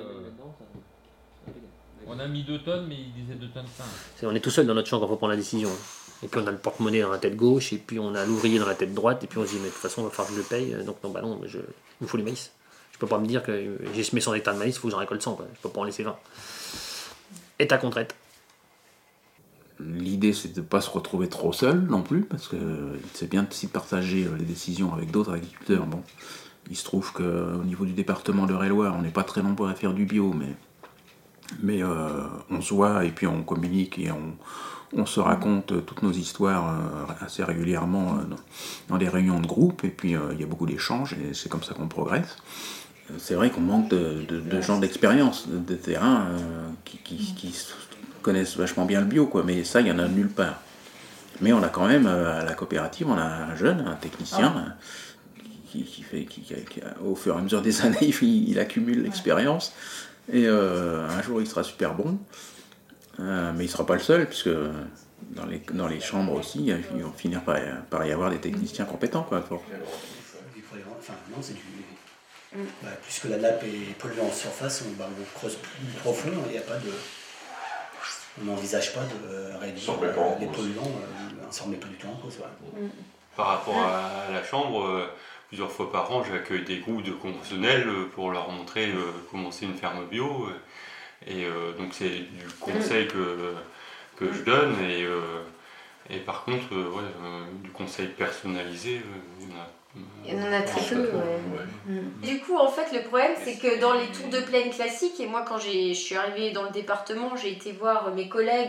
On a mis deux tonnes, mais il disait deux tonnes cinq. On est tout seul dans notre champ quand il faut prendre la décision. Et puis on a le porte-monnaie dans la tête gauche, et puis on a l'ouvrier dans la tête droite, et puis on se dit, mais de toute façon, il va falloir que je le paye. Donc non, bah non, je, il me faut les maïs. Je peux pas me dire que j'ai mes cent hectares de maïs, il faut que j'en récolte cent. Quoi. Je peux pas en laisser vingt. Et ta contrainte. L'idée, c'est de ne pas se retrouver trop seul non plus, parce que c'est bien de s'y partager les décisions avec d'autres agriculteurs. Bon, il se trouve qu'au niveau du département de Eure-et-Loir, on n'est pas très nombreux à faire du bio, mais... Mais euh, on se voit et puis on communique et on, on se raconte toutes nos histoires euh, assez régulièrement euh, dans, dans des réunions de groupe. Et puis euh, il y a beaucoup d'échanges et c'est comme ça qu'on progresse. C'est vrai qu'on manque de, de, de gens d'expérience, de, de terrain euh, qui, qui, qui connaissent vachement bien le bio, quoi. Mais ça, il y en a nulle part. Mais on a quand même, euh, à la coopérative, on a un jeune, un technicien, ah. qui, qui fait, qui, qui, qui, au fur et à mesure des années, il, il accumule l'expérience. Et euh, un jour il sera super bon, euh, mais il ne sera pas le seul, puisque dans les, dans les chambres aussi, ils vont finir par, par y avoir des techniciens compétents, quoi. Pour... Enfin, non, c'est du... Bah, puisque la nappe est polluée en surface, on, bah, on creuse plus profond, il n'y a pas de... On n'envisage pas de réduire euh, les polluants, euh, on ne s'en remet pas du tout en cause. Ouais. Par rapport à la chambre, euh, plusieurs fois par an, j'accueille des groupes de conventionnels pour leur montrer euh, comment c'est une ferme bio. Et euh, donc c'est du conseil que, que je donne. Et, euh, et par contre, euh, ouais, euh, du conseil personnalisé, euh, on a... Il y en a très peu, ouais. Ouais. Mm. Du coup, en fait, le problème, c'est que dans les tours de plaine classiques, et moi, quand j'ai, je suis arrivée dans le département, j'ai été voir mes collègues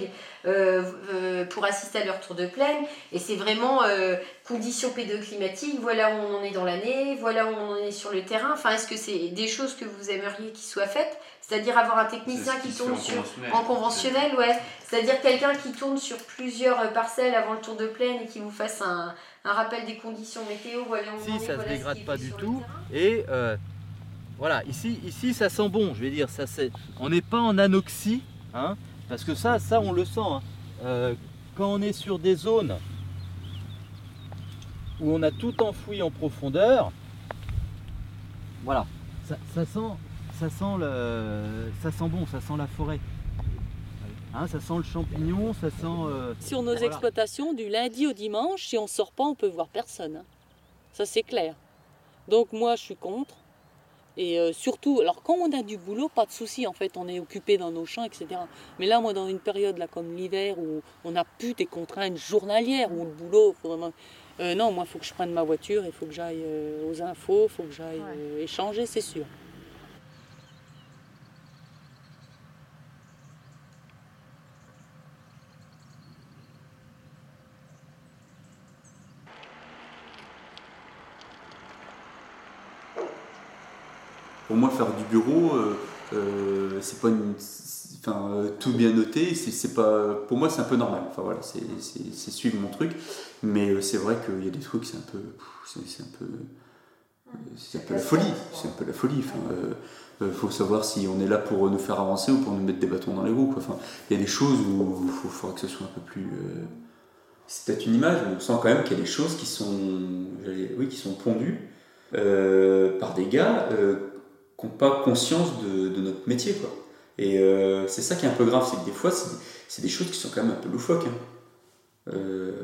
euh, euh, pour assister à leur tour de plaine. Et c'est vraiment euh, conditions pédoclimatiques, voilà où on en est dans l'année, voilà où on en est sur le terrain. Enfin, est-ce que c'est des choses que vous aimeriez qui soient faites? C'est-à-dire avoir un technicien qui tourne sur conventionnel. en conventionnel, ouais. C'est-à-dire quelqu'un qui tourne sur plusieurs parcelles avant le tour de plaine et qui vous fasse un, un rappel des conditions météo, voilà où on en est, Ici, ça voilà se ce dégrade qui est pas fait du sur le tout. terrain. Et euh, voilà, ici, ici, ça sent bon. Je vais dire, ça, c'est, on n'est pas en anoxie, hein, parce que ça, ça, on le sent. Hein. Euh, quand on est sur des zones où on a tout enfoui en profondeur, voilà, ça, ça sent, ça sent le, ça sent bon, ça sent la forêt. Hein, ça sent le champignon, ça sent. Euh, Sur nos voilà. exploitations, du lundi au dimanche, si on ne sort pas, on peut voir personne. hein. Ça, c'est clair. Donc moi, je suis contre. Et euh, surtout, alors quand on a du boulot, pas de souci, en fait, on est occupé dans nos champs, et cetera. Mais là, moi, dans une période là, comme l'hiver, où on n'a plus des contraintes journalières, où le boulot, faut vraiment... Euh, non, moi, il faut que je prenne ma voiture, il faut que j'aille euh, aux infos, il faut que j'aille euh, échanger, c'est sûr. Pour moi, faire du bureau, euh, euh, c'est pas une, c'est- enfin, euh, tout bien noté. C'est, c'est pas, pour moi, c'est un peu normal. Enfin voilà, c'est, c'est, c'est suivre mon truc. Mais euh, c'est vrai qu'il y a des trucs, c'est un peu, c'est, c'est un peu, euh, c'est un peu la folie. C'est un peu la folie. Enfin, euh, euh, faut savoir si on est là pour nous faire avancer ou pour nous mettre des bâtons dans les roues, quoi. Enfin, il y a des choses où il faudra que ce soit un peu plus. Euh, c'est peut-être une image, mais on sent quand même qu'il y a des choses qui sont, j'allais- oui, qui sont pondues euh, par des gars. Euh, qui n'ont pas conscience de, de notre métier, quoi. Et euh, c'est ça qui est un peu grave, c'est que des fois, c'est, c'est des choses qui sont quand même un peu loufoques. Hein. Euh,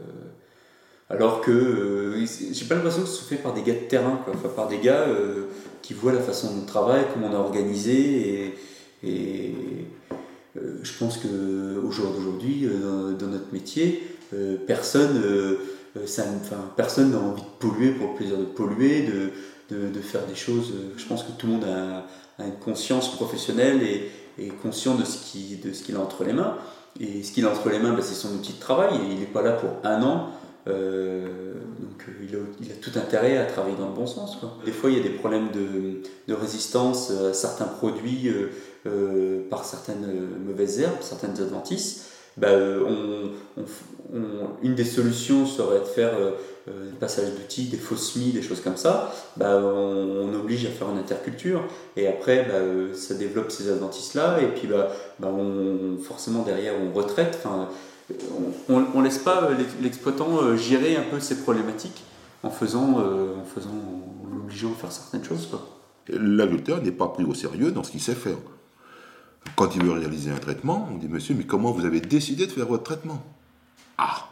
alors que euh, j'ai pas l'impression que ce soit fait par des gars de terrain, quoi. Enfin, par des gars euh, qui voient la façon dont on travaille, comment on est organisé. Et, et euh, je pense qu'au jour d'aujourd'hui, euh, dans, dans notre métier, euh, personne, euh, ça, enfin, personne n'a envie de polluer pour le plaisir de polluer, de De, de faire des choses. Je pense que tout le monde a, a une conscience professionnelle et est conscient de ce, qui, de ce qu'il a entre les mains. Et ce qu'il a entre les mains, ben, c'est son outil de travail. Et il n'est pas là pour un an. Euh, donc il a, il a tout intérêt à travailler dans le bon sens, quoi. Des fois, il y a des problèmes de, de résistance à certains produits euh, euh, par certaines mauvaises herbes, certaines adventices. Ben, on, on, on, une des solutions serait de faire euh, euh, passage d'outils, des faux semis, des choses comme ça. Ben, on, on oblige à faire une interculture et après ben, ça développe ces adventices-là et puis ben, ben, on, forcément derrière on retraite. Enfin, on ne laisse pas l'exploitant gérer un peu ces problématiques en faisant, euh, en faisant, en l'obligeant à faire certaines choses, quoi. L'agriculteur n'est pas pris au sérieux dans ce qu'il sait faire. Quand il veut réaliser un traitement, on dit « Monsieur, mais comment vous avez décidé de faire votre traitement ?» Ah,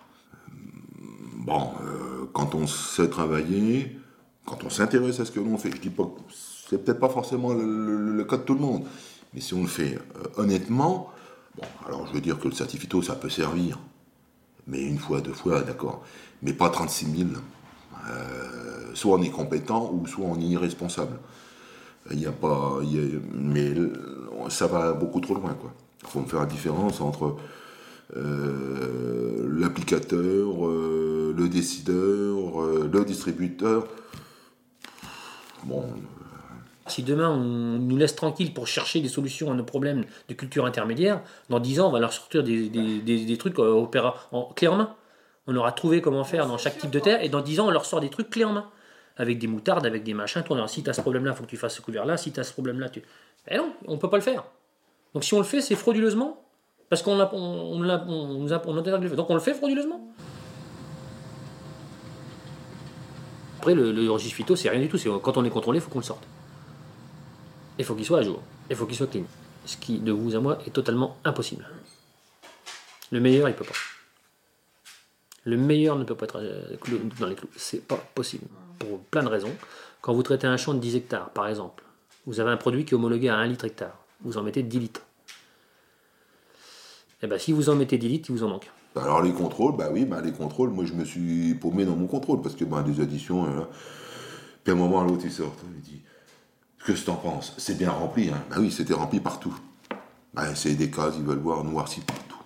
bon, euh, quand on sait travailler, quand on s'intéresse à ce que l'on fait, je dis pas, c'est peut-être pas forcément le, le, le cas de tout le monde, mais si on le fait euh, honnêtement, bon, alors je veux dire que le certificat, ça peut servir, mais une fois, deux fois, d'accord, mais pas trente-six mille. Euh, soit on est compétent ou soit on est irresponsable. Il y a pas, il y a, mais ça va beaucoup trop loin, quoi. Il faut me faire la différence entre euh, l'applicateur, euh, le décideur, euh, le distributeur. Bon. Si demain on nous laisse tranquilles pour chercher des solutions à nos problèmes de culture intermédiaire, dans dix ans on va leur sortir des, des, des, des trucs euh, opéra, en clé en main. On aura trouvé comment faire dans chaque type de terre et dans dix ans on leur sort des trucs clés en main. Avec des moutardes, avec des machins. Toi, si tu as ce problème-là, il faut que tu fasses ce couvert-là. Si tu as ce problème-là, tu... Eh non, on ne peut pas le faire. Donc si on le fait, c'est frauduleusement. Parce qu'on l'a, on, on l'a, on nous a, on a le faire. Donc on le fait frauduleusement. Après, le, le registre phyto, c'est rien du tout. C'est, quand on est contrôlé, il faut qu'on le sorte. Il faut qu'il soit à jour. Il faut qu'il soit clean. Ce qui, de vous à moi, est totalement impossible. Le meilleur, il ne peut pas. Le meilleur ne peut pas être dans les clous. C'est pas possible. Pour plein de raisons. Quand vous traitez un champ de dix hectares, par exemple, vous avez un produit qui est homologué à un litre hectare. Vous en mettez dix litres. Et bien, si vous en mettez dix litres, il vous en manque. Alors, les contrôles, bah oui, bah, les contrôles, moi, je me suis paumé dans mon contrôle parce que bah, des additions, là, puis à un moment, l'autre, il sort. Il dit qu'est-ce que t'en penses ? C'est bien rempli, hein ? Bah oui, c'était rempli partout. Bah, c'est des cases, ils veulent voir noirci partout.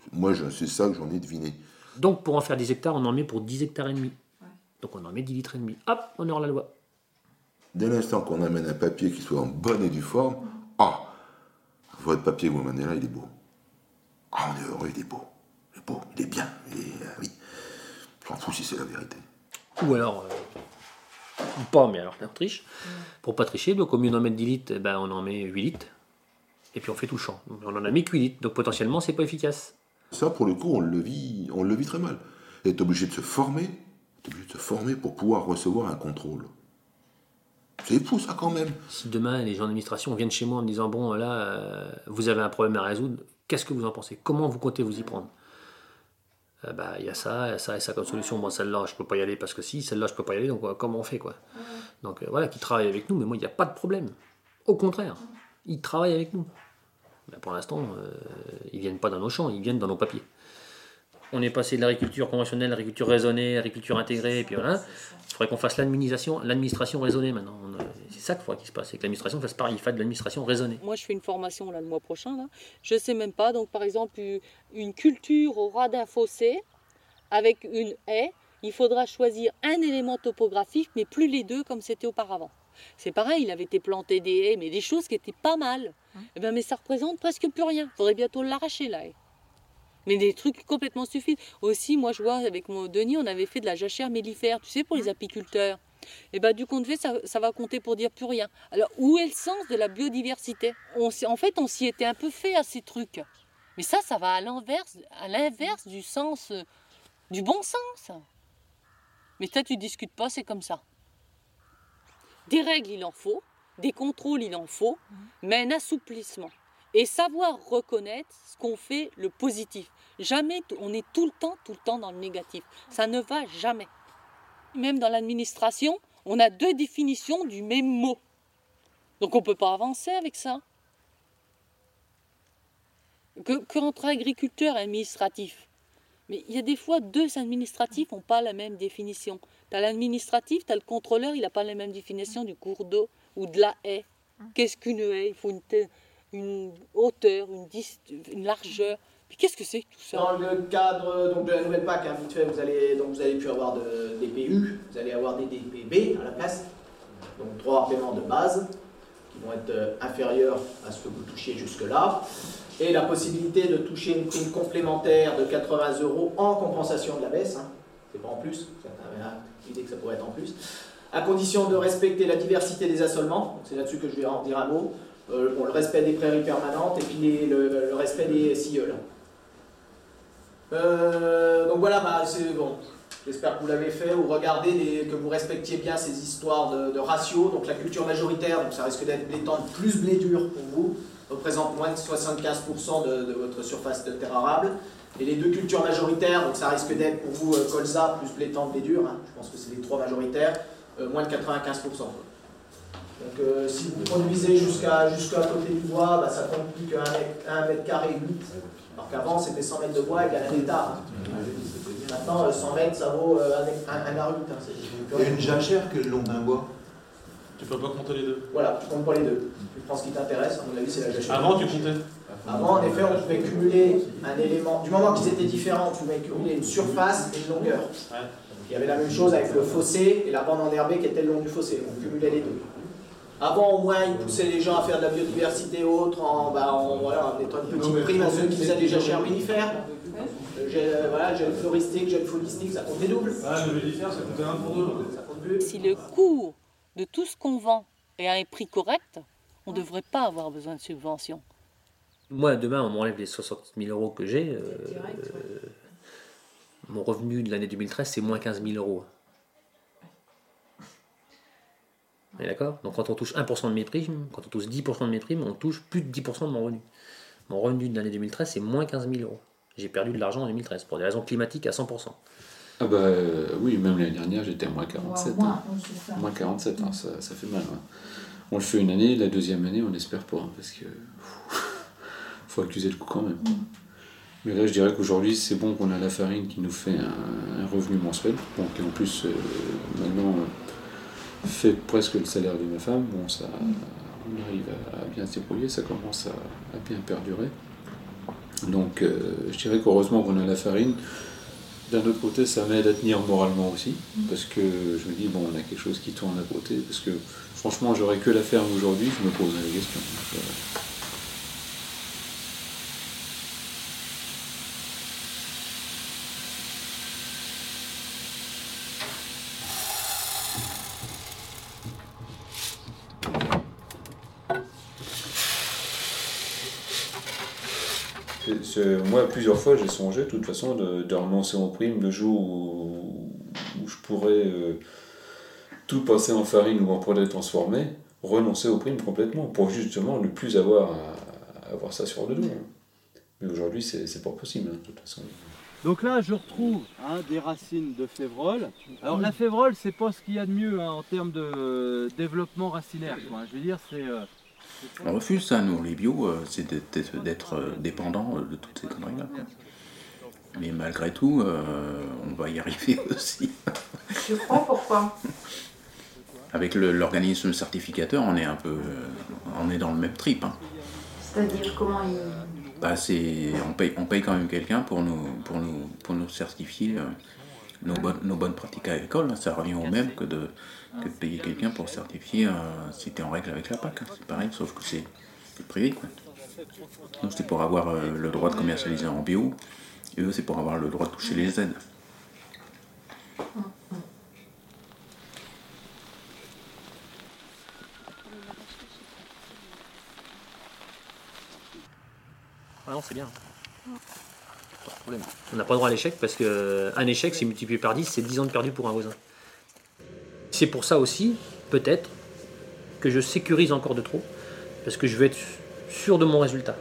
Moi, je- c'est ça que j'en ai deviné. Donc pour en faire dix hectares, on en met pour dix hectares et demi. Donc on en met dix litres et demi. Hop, on est hors la loi. Dès l'instant qu'on amène un papier qui soit en bonne et due forme, ah, votre papier que vous m'amenez là, il est beau. Ah, on est heureux, il est beau. Il est beau, il est bien. Il est, euh, oui. Je m'en fous si c'est la vérité. Ou alors, euh, ou pas, mais alors on triche. Pour pas tricher, donc au mieux d'en mettre dix litres, eh ben, on en met huit litres. Et puis on fait tout le champ. Donc, on en a mis que huit litres, donc potentiellement c'est pas efficace. Ça, pour le coup, on le vit, on le vit très mal. Et est obligé de se former, est obligé de se former pour pouvoir recevoir un contrôle. C'est fou ça quand même. Si demain les gens d'administration viennent chez moi en me disant bon là euh, vous avez un problème à résoudre, qu'est-ce que vous en pensez? Comment vous comptez vous y prendre? euh, Bah il y a ça, il y a ça et ça comme solution. Bon celle-là je peux pas y aller parce que si, celle-là je peux pas y aller donc euh, comment on fait quoi? Donc euh, voilà, qui travaillent avec nous, mais moi il n'y a pas de problème. Au contraire, ils travaillent avec nous. Mais pour l'instant euh, ils viennent pas dans nos champs, ils viennent dans nos papiers. On est passé de l'agriculture conventionnelle, l'agriculture raisonnée, l'agriculture intégrée, et puis voilà. Il faudrait qu'on fasse l'administration, l'administration raisonnée maintenant. On, c'est ça qu'il faudrait qu'il se passe, c'est que l'administration fasse pareil, il fasse de l'administration raisonnée. Moi, je fais une formation là, le mois prochain. Là. Je ne sais même pas. Donc, par exemple, une culture au ras d'un fossé avec une haie, il faudra choisir un élément topographique, mais plus les deux comme c'était auparavant. C'est pareil, il avait été planté des haies, mais des choses qui étaient pas mal. Hum. Et ben, mais ça représente presque plus rien. Il faudrait bientôt l'arracher, la haie. Mais des trucs complètement stupides. Aussi, moi, je vois, avec mon Denis, on avait fait de la jachère mellifère, tu sais, pour les apiculteurs. Et bien, du compte fait, ça, ça va compter pour dire plus rien. Alors, où est le sens de la biodiversité? on, En fait, on s'y était un peu fait à ces trucs. Mais ça, ça va à l'inverse, à l'inverse du sens, euh, du bon sens. Mais toi, tu discutes pas, c'est comme ça. Des règles, il en faut. Des contrôles, il en faut. Mais un assouplissement. Et savoir reconnaître ce qu'on fait, le positif. Jamais, on est tout le temps, tout le temps dans le négatif. Ça ne va jamais. Même dans l'administration, on a deux définitions du même mot. Donc on ne peut pas avancer avec ça. Que, que entre agriculteur et administratif. Mais il y a des fois, deux administratifs n'ont pas la même définition. Tu as l'administratif, tu as le contrôleur, il n'a pas la même définition du cours d'eau ou de la haie. Qu'est-ce qu'une haie? Il faut une... une hauteur, une, dis, une largeur. Puis qu'est-ce que c'est tout ça? Dans le cadre donc, de la nouvelle P A C, hein, vite fait, vous allez, donc, vous allez plus avoir de, des P U, vous allez avoir des D P B à la place. Donc trois paiements de base qui vont être euh, inférieurs à ce que vous touchiez jusque-là. Et la possibilité de toucher une prime complémentaire de quatre-vingts euros en compensation de la baisse. Hein. C'est pas en plus, certains avaient l'idée que ça pourrait être en plus. À condition de respecter la diversité des assolements. C'est là-dessus que je vais en dire un mot. Euh, bon, le respect des prairies permanentes et puis les, le, le respect des silleuls. Euh, donc voilà, bah, c'est bon. J'espère que vous l'avez fait ou regardez les, que vous respectiez bien ces histoires de, de ratio. Donc la culture majoritaire, donc ça risque d'être blé tendre plus blé dur pour vous, représente moins de soixante-quinze pour cent de, de votre surface de terre arable. Et les deux cultures majoritaires, donc ça risque d'être pour vous euh, colza plus blé tendre blé dur. Hein, je pense que c'est les trois majoritaires, euh, moins de quatre-vingt-quinze pour cent. Donc euh, si vous produisez jusqu'à jusqu'à côté du bois, bah, ça compte plus qu'un mètre carré huit. Alors qu'avant c'était cent mètres de bois égale un hectare. Maintenant cent mètres ça vaut euh, un, un, un ar huit. Hein, il y a une jachère que le long d'un bois. Tu peux pas compter les deux. Voilà, tu comptes pas les deux. Tu prends ce qui t'intéresse, à mon avis c'est la jachère. Avant tu comptais. Avant en effet on pouvait cumuler un élément, du moment qu'ils étaient différents, on pouvait cumuler une surface et une longueur. Ouais. Il y avait la même chose avec le fossé et la bande enherbée qui était le long du fossé, on cumulait les deux. Avant, au moins, ils poussaient les gens à faire de la biodiversité autre en, bah, en, voilà, en mettant une petite prime à ceux qui faisaient des jachères mellifères. Euh, voilà, gel floristique, gel floristique, ça comptait double. Ah, le mellifère, ça comptait un pour deux. Ça compte plus. Si le coût de tout ce qu'on vend est à un prix correct, on ne devrait pas avoir besoin de subventions. Moi, demain, on m'enlève les soixante mille euros que j'ai. Euh, euh, mon revenu de l'année deux mille treize, c'est moins quinze mille euros. D'accord? Donc quand on touche un pour cent de mes primes, quand on touche dix pour cent de mes primes, on touche plus de dix pour cent de mon revenu. Mon revenu de l'année deux mille treize, c'est moins quinze mille euros. J'ai perdu de l'argent en deux mille treize, pour des raisons climatiques à cent pour cent. Ah bah euh, oui, même l'année dernière, j'étais à moins quarante-sept. Moins, hein. moins, moins quarante-sept, hein, ça, ça fait mal. Hein. On le fait une année, la deuxième année, on espère pas, hein, parce que faut accuser le coup quand même. Mm. Mais là, je dirais qu'aujourd'hui, c'est bon qu'on a la farine qui nous fait un, un revenu mensuel, bon, qui en plus, euh, maintenant... Euh, fait presque le salaire de ma femme, bon ça, on arrive à, à bien se débrouiller, ça commence à, à bien perdurer. Donc euh, je dirais qu'heureusement qu'on a la farine. D'un autre côté, ça m'aide à tenir moralement aussi, parce que je me dis, bon, on a quelque chose qui tourne à côté, parce que franchement, j'aurais que la ferme aujourd'hui, je me poserais la question. Donc, euh, moi, plusieurs fois, j'ai songé, de toute façon, de, de renoncer aux primes le jour où, où je pourrais euh, tout passer en farine ou en produits transformés, renoncer aux primes complètement, pour justement ne plus avoir à, à avoir ça sur le dos. Mais aujourd'hui, c'est, c'est pas possible, hein, de toute façon. Donc là, je retrouve hein, des racines de févrole. Alors la févrole, c'est pas ce qu'il y a de mieux hein, en termes de euh, développement racinaire, quoi. Je veux dire, c'est... Euh, On refuse ça, nous, les bio, euh, c'est d'être, d'être euh, dépendant de toutes ces conneries-là. Mais malgré tout, euh, on va y arriver aussi. Je crois, pourquoi? Avec le, l'organisme certificateur, on est un peu, euh, on est dans le même trip. Hein. C'est-à-dire comment il... Bah, c'est, on paye, on paye quand même quelqu'un pour nous, pour nous, pour nous certifier euh, nos, bonnes, nos bonnes pratiques agricoles. Ça revient au même que de, que de payer quelqu'un pour certifier euh, si tu es en règle avec la P A C. Hein. C'est pareil, sauf que c'est, c'est privé. Quoi. Donc c'est pour avoir euh, le droit de commercialiser en bio, et eux c'est pour avoir le droit de toucher les aides. Ah non, c'est bien. Pas de problème. On n'a pas le droit à l'échec parce qu'un échec, c'est multiplié par dix, c'est dix ans de perdu pour un voisin. C'est pour ça aussi, peut-être, que je sécurise encore de trop, parce que je veux être sûr de mon résultat.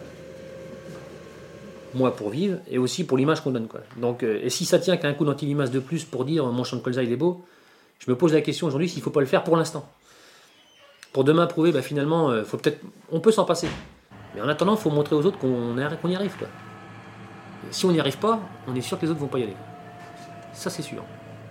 Moi, pour vivre, et aussi pour l'image qu'on donne. Quoi. Donc, euh, et si ça tient qu'à un coup d'anti-limace de plus pour dire mon champ de colza il est beau, je me pose la question aujourd'hui s'il ne faut pas le faire pour l'instant. Pour demain prouver, bah, finalement, euh, faut peut-être, on peut s'en passer. Mais en attendant, il faut montrer aux autres qu'on, qu'on y arrive. Quoi. Si on n'y arrive pas, on est sûr que les autres ne vont pas y aller. Ça, c'est sûr.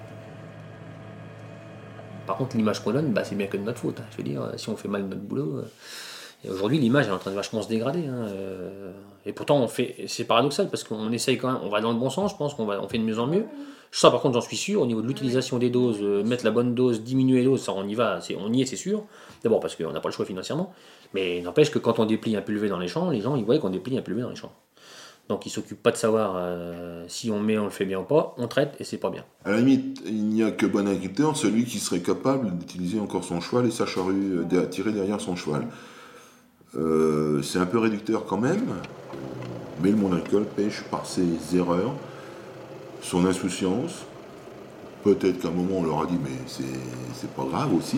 Par contre, l'image qu'on donne, bah, c'est bien que de notre faute. Hein. Je veux dire, si on fait mal notre boulot... Euh... Et aujourd'hui, l'image est en train de vachement se dégrader. Hein. Euh... Et pourtant, on fait... c'est paradoxal, parce qu'on essaye quand même... On va dans le bon sens, je pense qu'on va... on fait de mieux en mieux. Ça, par contre, j'en suis sûr. Au niveau de l'utilisation des doses, euh, mettre la bonne dose, diminuer les doses, ça, on y va. C'est... On y est, c'est sûr. D'abord parce qu'on n'a pas le choix financièrement. Mais n'empêche que quand on déplie un pulvé dans les champs, les gens, ils voient qu'on déplie un pulvé dans les champs. Donc ils ne s'occupent pas de savoir euh, si on met, on le fait bien ou pas, on traite et c'est pas bien. À la limite, il n'y a que bon agriculteur, celui qui serait capable d'utiliser encore son cheval et sa charrue, euh, tirer derrière son cheval. Euh, c'est un peu réducteur quand même, mais le monde agricole pêche par ses erreurs, son insouciance. Peut-être qu'à un moment on leur a dit mais c'est, c'est pas grave aussi.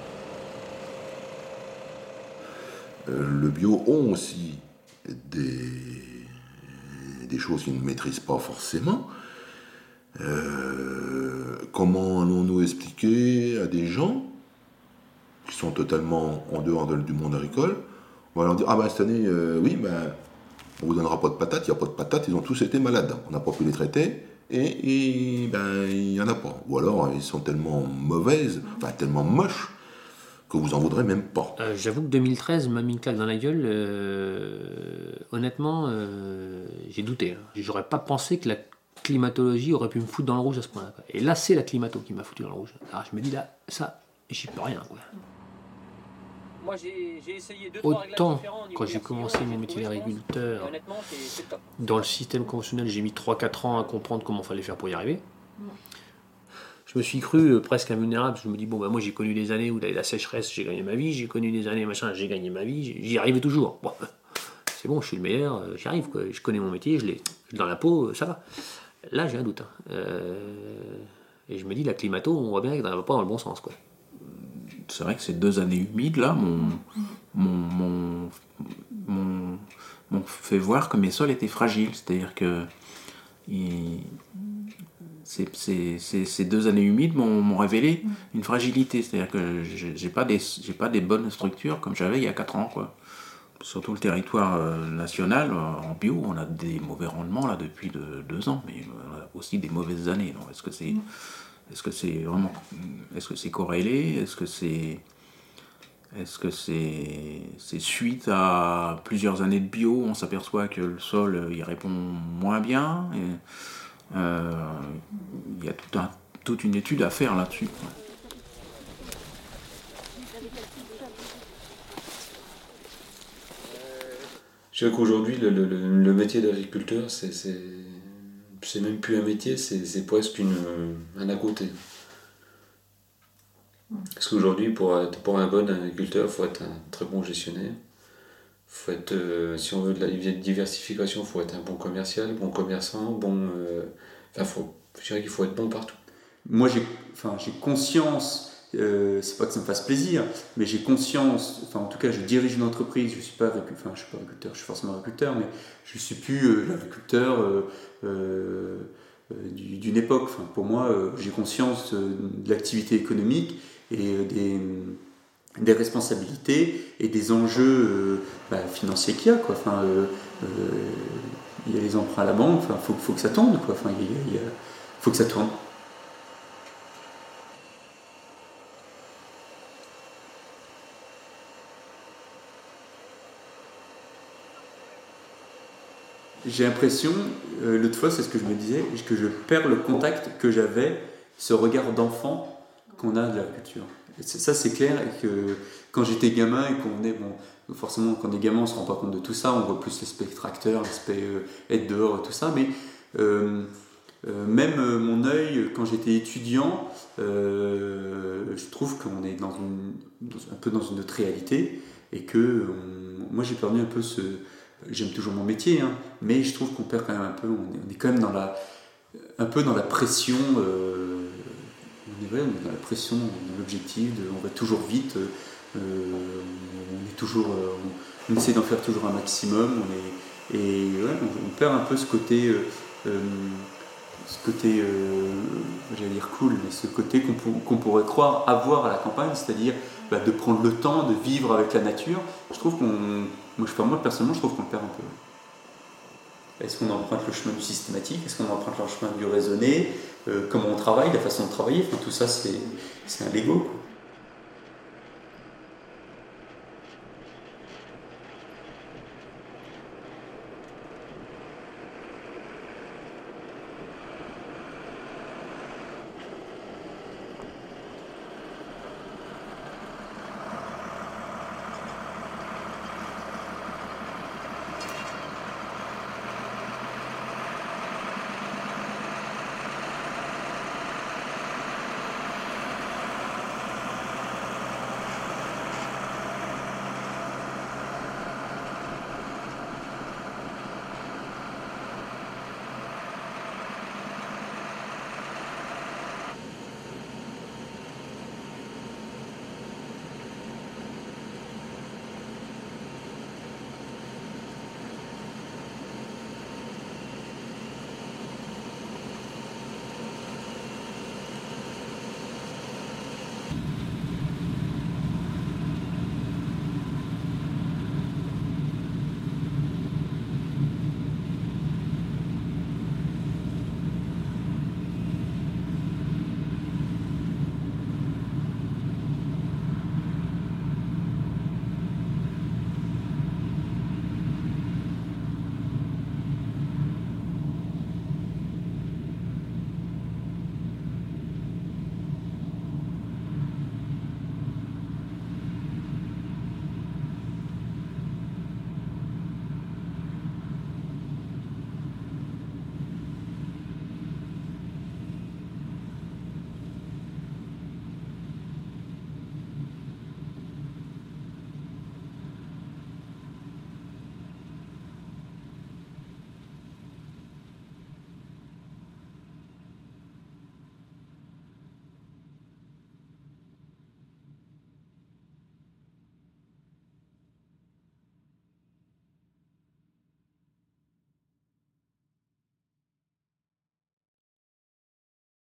Euh, le bio ont aussi des, des choses qu'ils ne maîtrisent pas forcément. Euh, comment allons-nous expliquer à des gens qui sont totalement en dehors de, du monde agricole? On va leur dire, ah ben cette année, euh, oui, ben, on vous donnera pas de patates, il n'y a pas de patates, ils ont tous été malades, on n'a pas pu les traiter, et, et ben, il n'y en a pas. Ou alors, ils sont tellement mauvaises, enfin tellement moches, que vous en voudrez même pas. Euh, j'avoue que deux mille treize m'a mis une claque dans la gueule. Euh, honnêtement, euh, j'ai douté. Hein. J'aurais pas pensé que la climatologie aurait pu me foutre dans le rouge à ce point-là. Quoi. Et là, c'est la climato qui m'a foutu dans le rouge. Alors je me dis là, ça, j'y peux rien. Quoi. Moi, j'ai, j'ai essayé deux, autant quand j'ai commencé mon métier d'agriculteur, dans le système conventionnel, j'ai mis trois quatre ans à comprendre comment il fallait faire pour y arriver. Je me suis cru presque invulnérable. Je me dis, bon, bah, moi j'ai connu des années où il y avait la sécheresse, j'ai gagné ma vie, j'ai connu des années machin, j'ai gagné ma vie, j'y arrive toujours. Bon, c'est bon, je suis le meilleur, j'y arrive, quoi. Je connais mon métier, je l'ai dans la peau, ça va. Là, j'ai un doute. Hein. Euh, et je me dis, la climato, on voit bien qu'elle ne va pas dans le bon sens, quoi. C'est vrai que ces deux années humides, là, m'ont, m'ont, m'ont, m'ont fait voir que mes sols étaient fragiles. C'est-à-dire que ils, c'est, c'est, c'est, ces deux années humides m'ont, m'ont révélé une fragilité. C'est-à-dire que j'ai, j'ai, pas des, j'ai pas des bonnes structures comme j'avais il y a quatre ans, quoi. Surtout le territoire euh, national, euh, en bio, on a des mauvais rendements là, depuis de, deux ans, mais on a aussi des mauvaises années. Donc, est-ce que c'est... Est-ce que c'est vraiment, est-ce que c'est corrélé? Est-ce que c'est, Est-ce que c'est, c'est suite à plusieurs années de bio, on s'aperçoit que le sol il répond moins bien et, euh, il y a tout un, toute une étude à faire là-dessus. Je dirais qu'aujourd'hui, le, le, le métier d'agriculteur, c'est, c'est, c'est même plus un métier, c'est, c'est presque une, un à côté. Parce qu'aujourd'hui, pour, être, pour un bon agriculteur, il faut être un très bon gestionnaire. Faut être, euh, si on veut de la diversification, il faut être un bon commercial, bon commerçant, bon... Euh, enfin, faut, je dirais qu'il faut être bon partout. Moi, j'ai, enfin, j'ai conscience... Euh, c'est pas que ça me fasse plaisir, mais j'ai conscience, enfin en tout cas je dirige une entreprise, je suis pas agriculteur, enfin je suis pas agriculteur, je suis forcément agriculteur, mais je suis plus euh, l'agriculteur euh, euh, du, d'une époque. Enfin, pour moi, euh, j'ai conscience euh, de l'activité économique et euh, des, des responsabilités et des enjeux euh, bah, financiers qu'il y a, quoi. Enfin, euh, euh, il y a les emprunts à la banque, enfin faut, faut que ça tourne, quoi. Enfin, il y a, il y a, faut que ça tourne. J'ai l'impression, euh, l'autre fois, c'est ce que je me disais, que je perds le contact que j'avais, ce regard d'enfant qu'on a de l'agriculture. Et ça, c'est clair, et que quand j'étais gamin et qu'on est, bon, forcément, quand on est gamin, on ne se rend pas compte de tout ça, on voit plus l'aspect tracteur, l'aspect euh, être dehors, tout ça, mais euh, euh, même euh, mon œil, quand j'étais étudiant, euh, je trouve qu'on est dans une, dans, un peu dans une autre réalité, et que on, moi, j'ai perdu un peu ce... J'aime toujours mon métier, hein, mais je trouve qu'on perd quand même un peu, on est, on est quand même dans la, un peu dans la pression, euh, on, est, ouais, on est dans la pression, dans l'objectif, de, on va toujours vite, euh, on est toujours, euh, on, on essaie d'en faire toujours un maximum, on est, et ouais, on, on perd un peu ce côté, euh, euh, ce côté, euh, j'allais dire cool, mais ce côté qu'on, qu'on pourrait croire avoir à la campagne, c'est-à-dire bah, de prendre le temps de vivre avec la nature. Je trouve qu'on Moi, je, moi, personnellement, je trouve qu'on le perd un peu. Est-ce qu'on emprunte le chemin du systématique? Est-ce qu'on emprunte le chemin du raisonné? euh, Comment on travaille, la façon de travailler? Enfin, tout ça, c'est, c'est un Lego, quoi.